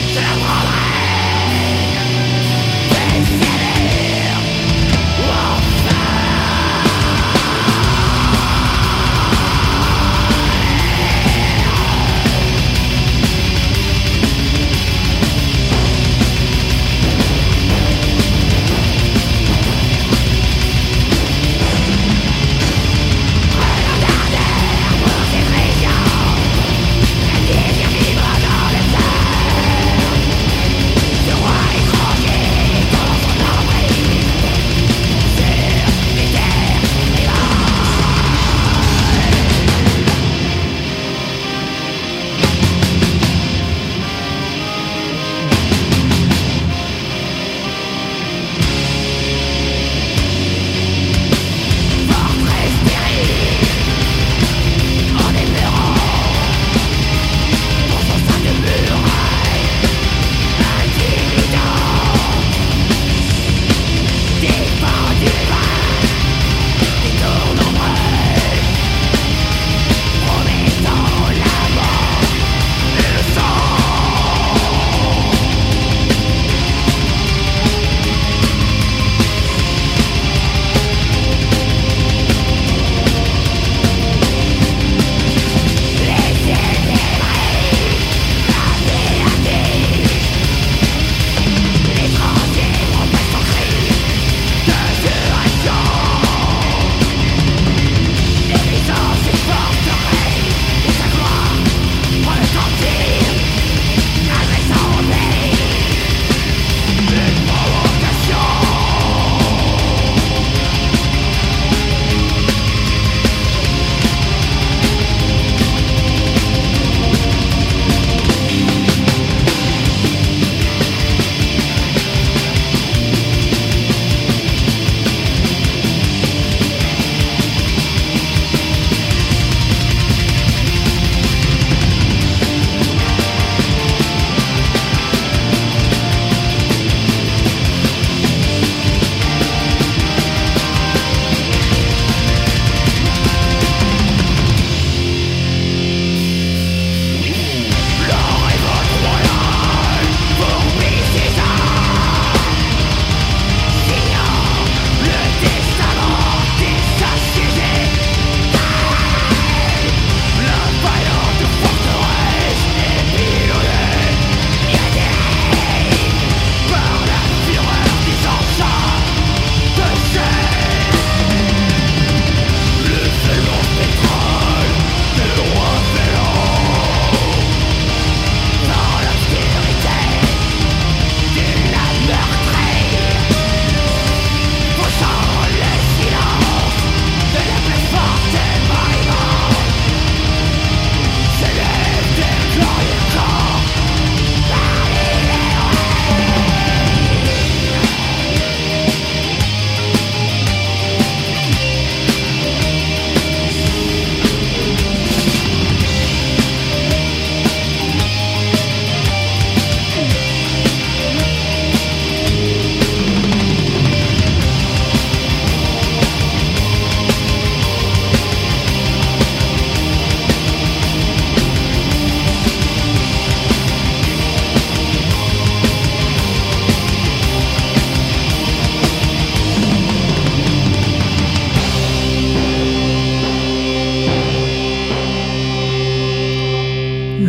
Wow.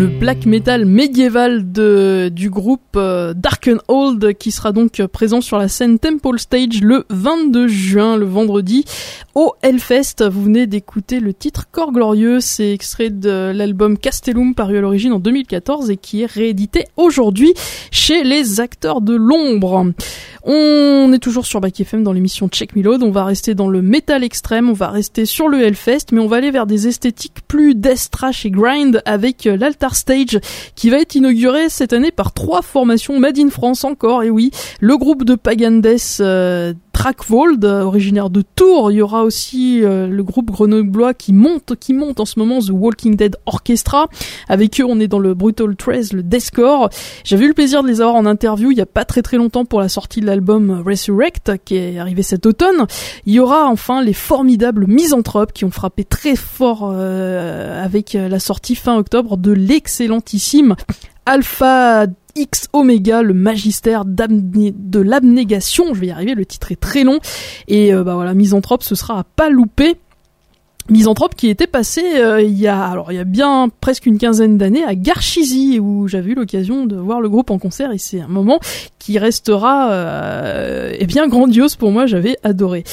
le black metal médiéval du groupe Darkenhold, qui sera donc présent sur la scène Temple Stage le 22 juin, le vendredi, au Hellfest. Vous venez d'écouter le titre Corps Glorieux, c'est extrait de l'album Castellum, paru à l'origine en 2014 et qui est réédité aujourd'hui chez les Acteurs de l'Ombre. On est toujours sur Back FM dans l'émission Check Me Load, on va rester dans le métal extrême, on va rester sur le Hellfest, mais on va aller vers des esthétiques plus death thrash et grind avec l'Altar Stage qui va être inauguré cette année par 3 formations made in France encore, et oui, le groupe de Pagan Death Trackvold, originaire de Tours. Il y aura aussi le groupe grenoblois qui monte en ce moment, The Walking Dead Orchestra. Avec eux, on est dans le Brutal Threes, le deathcore. J'avais eu le plaisir de les avoir en interview il y a pas très très longtemps pour la sortie de l'album Resurrect, qui est arrivé cet automne. Il y aura enfin les formidables Misanthropes qui ont frappé très fort avec la sortie fin octobre de l'excellentissime Alpha X Omega, le magistère de l'abnégation. Je vais y arriver, le titre est très long. Et voilà, Misanthrope, ce sera à pas louper. Misanthrope qui était passé il y a bien presque une quinzaine d'années à Garchizy, où j'avais eu l'occasion de voir le groupe en concert, et c'est un moment qui restera bien grandiose pour moi, j'avais adoré.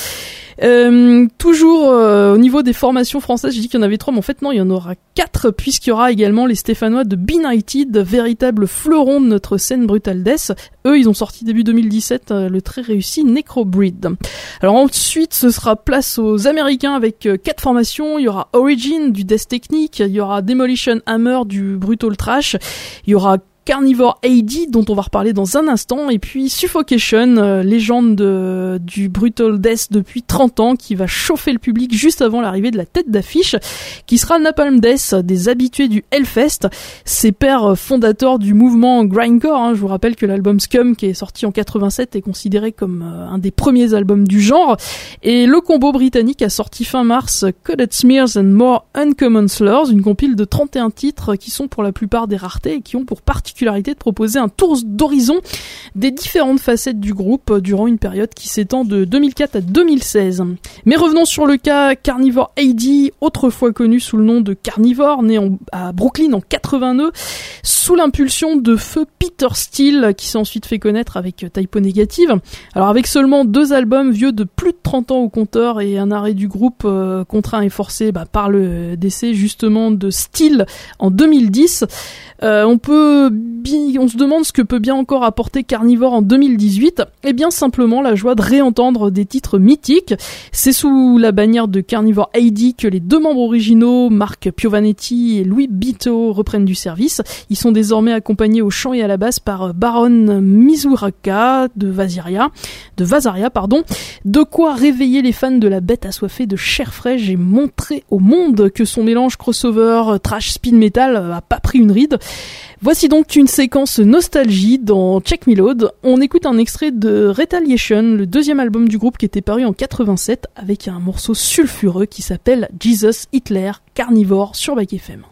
Toujours au niveau des formations françaises, j'ai dit qu'il y en avait 3, mais en fait non, il y en aura 4, puisqu'il y aura également les Stéphanois de Benighted, véritable fleuron de notre scène Brutal Death. Eux, ils ont sorti début 2017 le très réussi Necrobreed. Alors ensuite, ce sera place aux Américains avec 4 formations. Il y aura Origin du Death Technique, il y aura Demolition Hammer du Brutal Trash, il y aura Carnivore AD, dont on va reparler dans un instant, et puis Suffocation, légende du Brutal Death depuis 30 ans, qui va chauffer le public juste avant l'arrivée de la tête d'affiche, qui sera Napalm Death, des habitués du Hellfest, ses pères fondateurs du mouvement grindcore. Je vous rappelle que l'album Scum, qui est sorti en 87, est considéré comme un des premiers albums du genre, et le combo britannique a sorti fin mars Coded Smears and More Uncommon Slurs, une compile de 31 titres qui sont pour la plupart des raretés et qui ont pour particularité de proposer un tour d'horizon des différentes facettes du groupe durant une période qui s'étend de 2004 à 2016. Mais revenons sur le cas Carnivore AD, autrefois connu sous le nom de Carnivore, né à Brooklyn en 89, sous l'impulsion de feu Peter Steele, qui s'est ensuite fait connaître avec Typo Negative. Alors avec seulement 2 albums vieux de plus de 30 ans au compteur et un arrêt du groupe contraint et forcé par le décès justement de Steele en 2010, on se demande ce que peut bien encore apporter Carnivore en 2018. Eh bien simplement la joie de réentendre des titres mythiques. C'est sous la bannière de Carnivore AD que les 2 membres originaux, Mark Piovanetti et Louis Bito, reprennent du service. Ils sont désormais accompagnés au chant et à la basse par Baron Mizuraka de Vazaria. De quoi réveiller les fans de la bête assoiffée de chair fraîche et montrer au monde que son mélange crossover trash speed metal a pas pris une ride. Voici donc une séquence nostalgie dans Check Me Load. On écoute un extrait de Retaliation, le 2e album du groupe qui était paru en 87, avec un morceau sulfureux qui s'appelle Jesus Hitler Carnivore sur Back FM.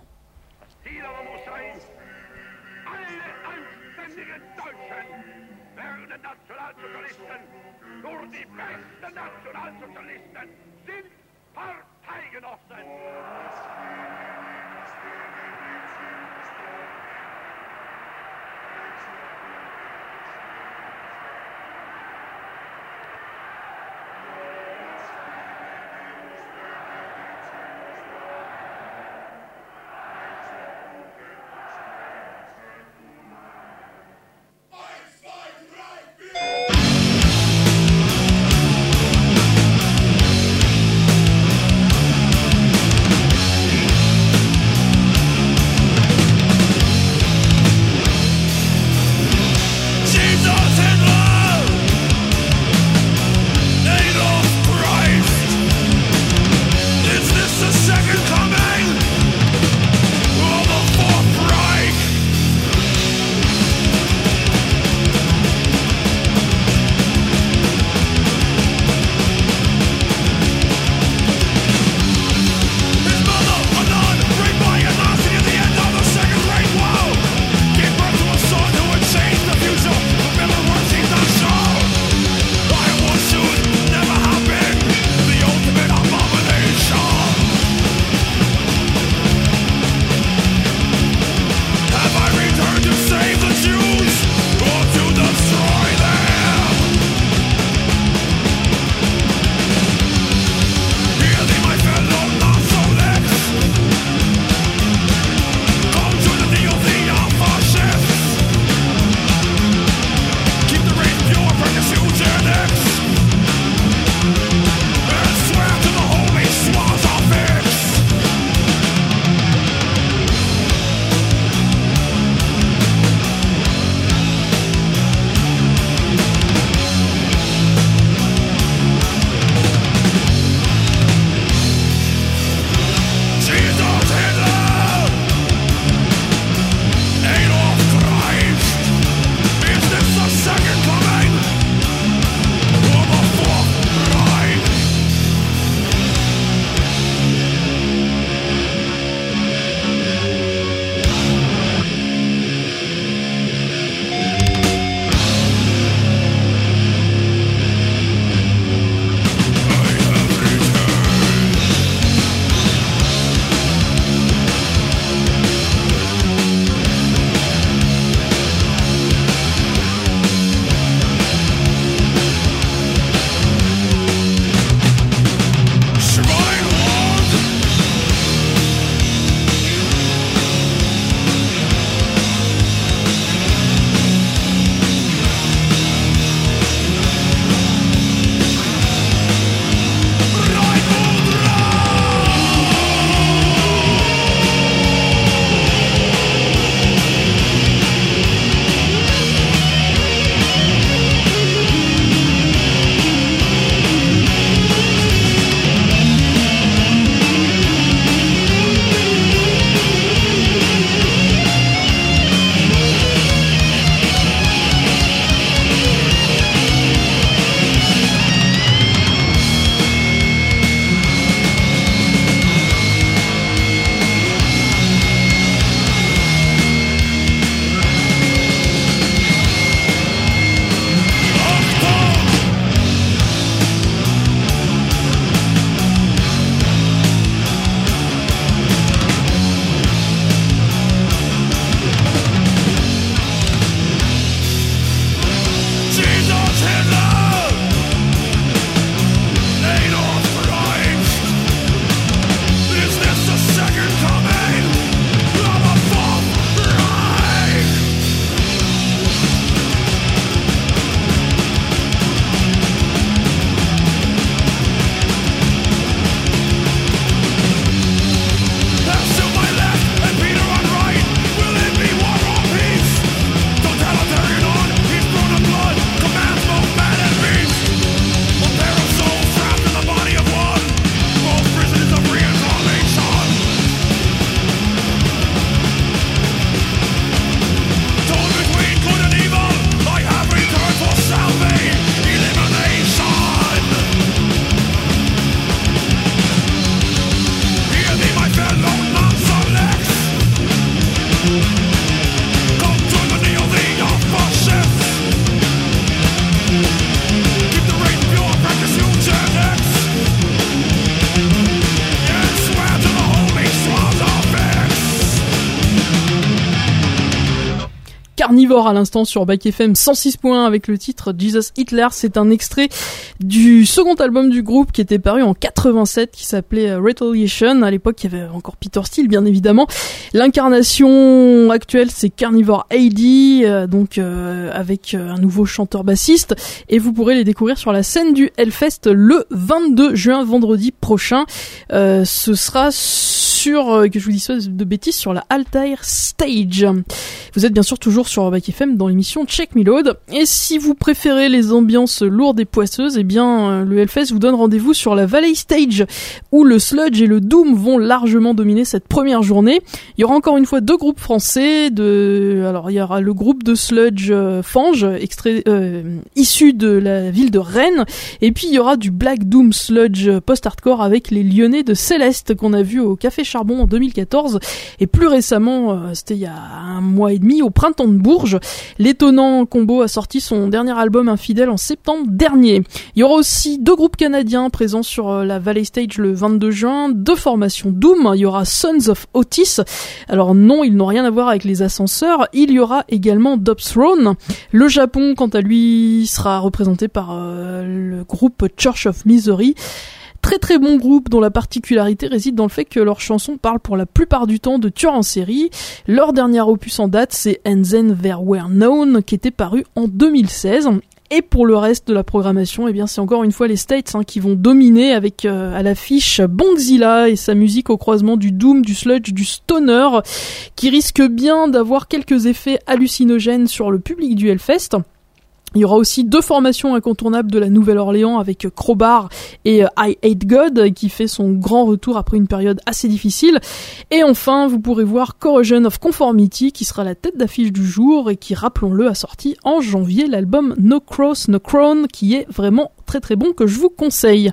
Carnivore à l'instant sur Back FM 106.1 avec le titre Jesus Hitler. C'est un extrait du second album du groupe qui était paru en 87 qui s'appelait Retaliation. À l'époque, il y avait encore Peter Steele, bien évidemment. L'incarnation actuelle, c'est Carnivore AD, avec un nouveau chanteur bassiste. Et vous pourrez les découvrir sur la scène du Hellfest le 22 juin, vendredi prochain. Ce sera sur, que je vous dis ça de bêtises, sur la Altair Stage. Vous êtes bien sûr toujours sur Back FM dans l'émission Check Me Load. Et si vous préférez les ambiances lourdes et poisseuses, eh bien, le Hellfest vous donne rendez-vous sur la Valley Stage, où le sludge et le doom vont largement dominer cette première journée. Il y aura encore une fois 2 groupes français. Alors, il y aura le groupe de sludge Fange, issu de la ville de Rennes. Et puis, il y aura du Black Doom sludge post-hardcore avec les Lyonnais de Céleste qu'on a vu au Café Charbon en 2014. Et plus récemment, c'était il y a un mois et demi, au Printemps de Bourges. L'étonnant combo a sorti son dernier album Infidèle en septembre dernier. Il y aura aussi 2 groupes canadiens présents sur la Valley Stage le 22 juin, 2 formations Doom. Il y aura Sons of Otis. Alors non, ils n'ont rien à voir avec les ascenseurs. Il y aura également Dubthrone. Le Japon, quant à lui, sera représenté par le groupe Church of Misery. Très très bon groupe dont la particularité réside dans le fait que leurs chansons parlent pour la plupart du temps de tueurs en série. Leur dernier opus en date, c'est And Then There Were Known, qui était paru en 2016. Et pour le reste de la programmation, eh bien c'est encore une fois les States qui vont dominer avec à l'affiche Bongzilla et sa musique au croisement du doom, du sludge, du stoner, qui risque bien d'avoir quelques effets hallucinogènes sur le public du Hellfest. Il y aura aussi 2 formations incontournables de la Nouvelle-Orléans avec Crowbar et I Hate God qui fait son grand retour après une période assez difficile. Et enfin, vous pourrez voir Corrosion of Conformity qui sera la tête d'affiche du jour et qui, rappelons-le, a sorti en janvier l'album No Cross, No Crown qui est vraiment très très bon, que je vous conseille.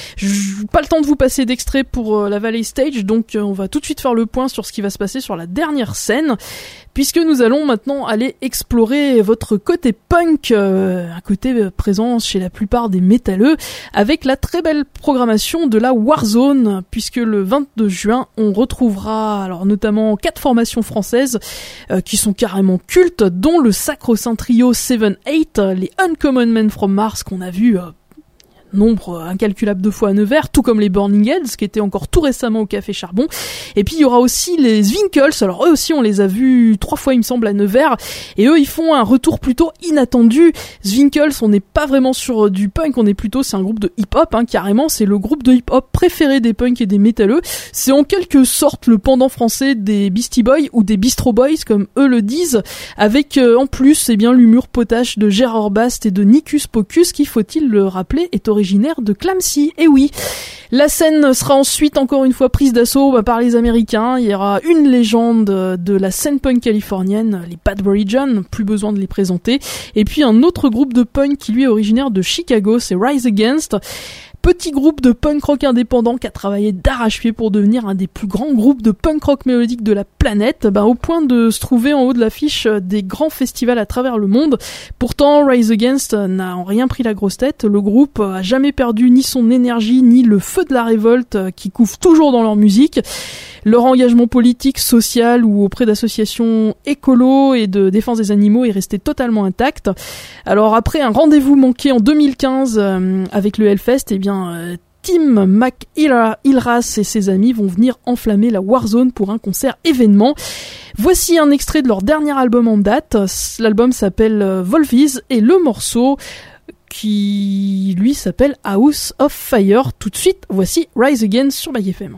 Pas le temps de vous passer d'extrait pour la Valley Stage, donc on va tout de suite faire le point sur ce qui va se passer sur la dernière scène, puisque nous allons maintenant aller explorer votre côté punk, un côté présent chez la plupart des métalleux, avec la très belle programmation de la Warzone, puisque le 22 juin, on retrouvera alors notamment 4 formations françaises qui sont carrément cultes, dont le sacro-saint trio 7-8, les Uncommon Men from Mars qu'on a vu nombre incalculable de fois à Nevers, tout comme les Burning Heads qui étaient encore tout récemment au Café Charbon. Et puis il y aura aussi les Zwinkels, alors eux aussi on les a vus 3 fois il me semble à Nevers, et eux ils font un retour plutôt inattendu. Zwinkels, on n'est pas vraiment sur du punk, on est plutôt, c'est un groupe de hip-hop, carrément, c'est le groupe de hip-hop préféré des punks et des métalleux. C'est en quelque sorte le pendant français des Beastie Boys ou des Bistro Boys comme eux le disent, avec en plus l'humour potache de Gérard Bast et de Nicus Pocus qui, faut-il le rappeler, est originaire de Clamcy. Et oui, la scène sera ensuite encore une fois prise d'assaut par les Américains. Il y aura une légende de la scène punk californienne, les Bad Religion, plus besoin de les présenter. Et puis un autre groupe de punk qui lui est originaire de Chicago, c'est Rise Against. Petit groupe de punk rock indépendant qui a travaillé d'arrache-pied pour devenir un des plus grands groupes de punk rock mélodique de la planète, au point de se trouver en haut de l'affiche des grands festivals à travers le monde. Pourtant, Rise Against n'a en rien pris la grosse tête. Le groupe a jamais perdu ni son énergie, ni le feu de la révolte qui couve toujours dans leur musique. Leur engagement politique, social ou auprès d'associations écolo et de défense des animaux est resté totalement intact. Alors après un rendez-vous manqué en 2015 avec le Hellfest, Tim McIlrath et ses amis vont venir enflammer la Warzone pour un concert événement. Voici un extrait de leur dernier album en date. L'album s'appelle Volvies et le morceau qui lui s'appelle House of Fire. Tout de suite, voici Rise Again sur Back FM.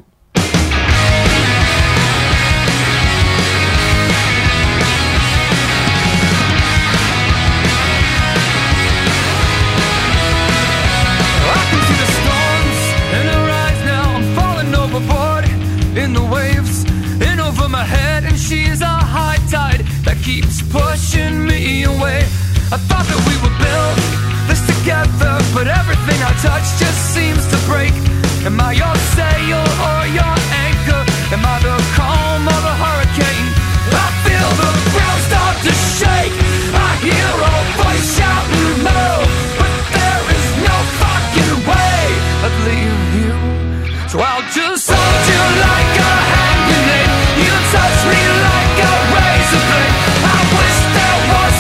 In the waves, in over my head, and she's a high tide that keeps pushing me away. I thought that we would build this together, but everything I touch just seems to break. Am I your sail or your anchor? Am I the calm or the hurricane? I feel the ground start to shake. I hear a voice shouting no, but there is no fucking way I'd leave you. So I'll just hold you like a hand grenade. You touch me like a razor blade. I wish there was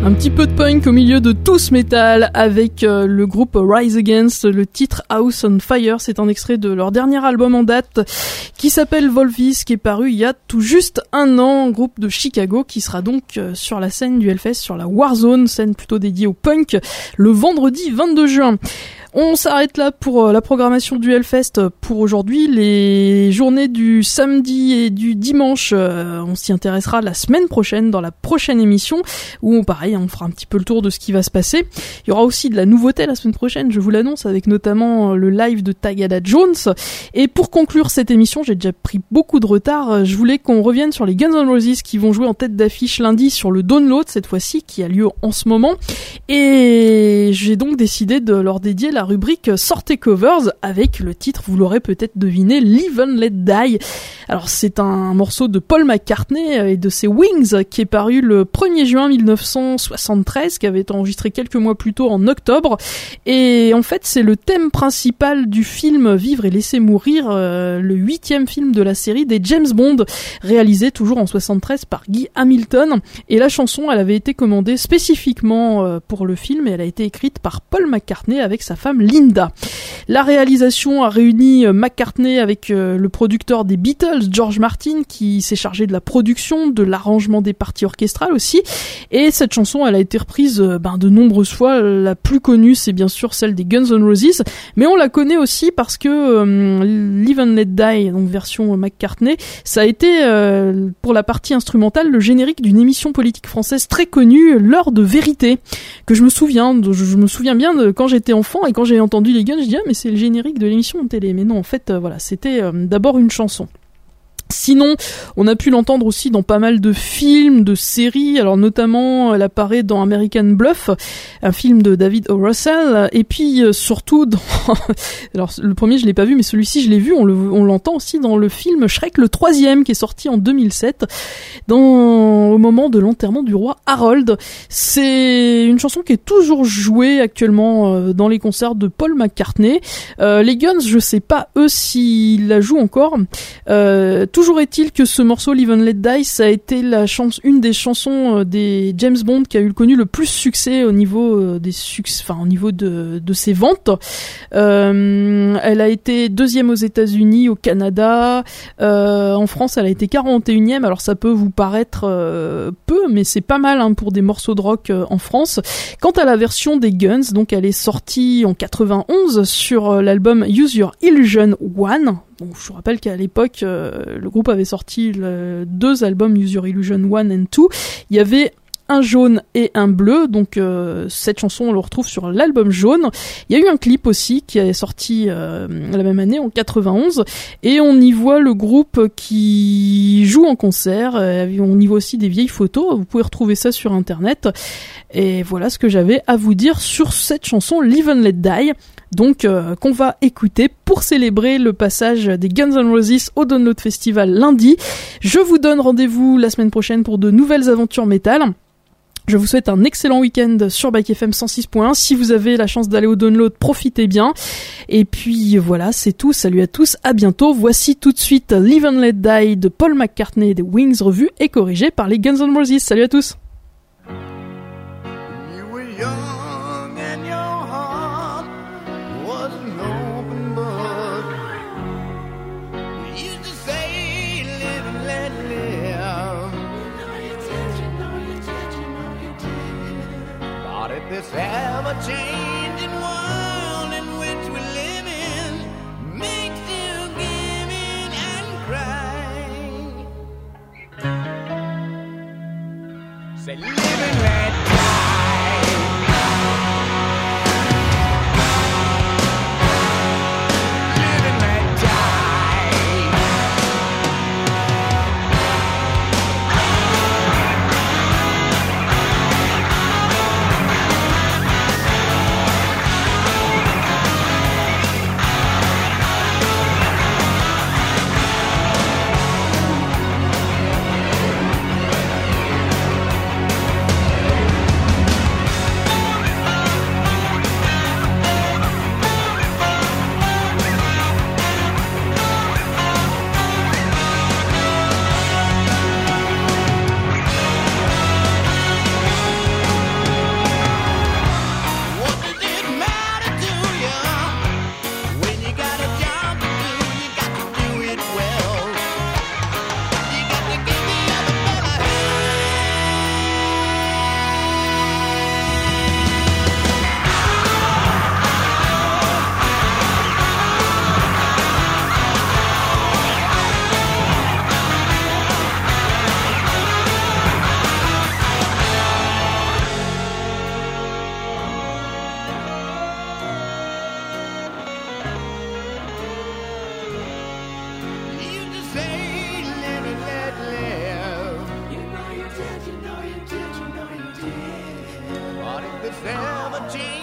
Un petit peu de punk au milieu de tout ce métal avec le groupe Rise Against, le titre House on Fire. C'est un extrait de leur dernier album en date qui s'appelle Volvis, qui est paru il y a tout juste un an, un groupe de Chicago qui sera donc sur la scène du Hellfest, sur la Warzone, scène plutôt dédiée au punk, le vendredi 22 juin. On s'arrête là pour la programmation du Hellfest pour aujourd'hui. Les journées du samedi et du dimanche, on s'y intéressera la semaine prochaine dans la prochaine émission où pareil, on fera un petit peu le tour de ce qui va se passer. Il y aura aussi de la nouveauté la semaine prochaine, je vous l'annonce, avec notamment le live de Tagada Jones. Et pour conclure cette émission, j'ai déjà pris beaucoup de retard, je voulais qu'on revienne sur les Guns N' Roses qui vont jouer en tête d'affiche lundi sur le Download, cette fois-ci, qui a lieu en ce moment. Et j'ai donc décidé de leur dédier la rubrique Sortez Covers avec le titre, vous l'aurez peut-être deviné, Live and Let Die. Alors c'est un morceau de Paul McCartney et de ses Wings qui est paru le 1er juin 1973, qui avait été enregistré quelques mois plus tôt en octobre. Et en fait c'est le thème principal du film Vivre et laisser mourir, le 8e film de la série des James Bond, réalisé toujours en 73 par Guy Hamilton. Et la chanson, elle avait été commandée spécifiquement pour le film et elle a été écrite par Paul McCartney avec sa femme Linda. La réalisation a réuni McCartney avec le producteur des Beatles, George Martin, qui s'est chargé de la production, de l'arrangement des parties orchestrales aussi. Et cette chanson, elle a été reprise de nombreuses fois. La plus connue, c'est bien sûr celle des Guns N' Roses, mais on la connaît aussi parce que Live and Let Die, donc version McCartney, ça a été pour la partie instrumentale le générique d'une émission politique française très connue, L'heure de vérité, que je me souviens bien de quand j'étais enfant et quand j'ai entendu les Guns, je dis mais c'est le générique de l'émission de télé. Mais non, en fait, voilà, c'était d'abord une chanson. Sinon, on a pu l'entendre aussi dans pas mal de films, de séries. Alors notamment, elle apparaît dans American Bluff, un film de David O. Russell. Et puis surtout dans... Alors le premier, je l'ai pas vu, mais celui-ci, je l'ai vu. On l'entend aussi dans le film Shrek le 3e, qui est sorti en 2007, au moment de l'enterrement du roi Harold. C'est une chanson qui est toujours jouée actuellement dans les concerts de Paul McCartney. Les Guns, je sais pas eux s'ils la jouent encore. Toujours est-il que ce morceau Live and Let Die, ça a été une des chansons des James Bond qui a connu le plus succès au niveau au niveau de ses ventes. Elle a été 2e aux États-Unis, au Canada, en France elle a été 41e. Alors ça peut vous paraître peu, mais c'est pas mal pour des morceaux de rock en France. Quant à la version des Guns, donc elle est sortie en 91 sur l'album Use Your Illusion 1. Donc, je vous rappelle qu'à l'époque, le groupe avait sorti 2 albums, Use Your Illusion 1 and 2. Il y avait un jaune et un bleu, donc cette chanson on le retrouve sur l'album jaune. Il y a eu un clip aussi qui est sorti la même année, en 91, et on y voit le groupe qui joue en concert. On y voit aussi des vieilles photos, vous pouvez retrouver ça sur internet. Et voilà ce que j'avais à vous dire sur cette chanson Live and Let Die, donc qu'on va écouter pour célébrer le passage des Guns N' Roses au Download Festival lundi. Je vous donne rendez-vous la semaine prochaine pour de nouvelles aventures métal. Je vous souhaite un excellent week-end sur Bike FM 106.1. Si vous avez la chance d'aller au Download, profitez bien. Et puis voilà, c'est tout. Salut à tous, à bientôt. Voici tout de suite Live and Let Die de Paul McCartney des Wings, revue et corrigée par les Guns N' Roses. Salut à tous. This ever-changing world in which we live in makes you give in and cry. Say, live and let Jane.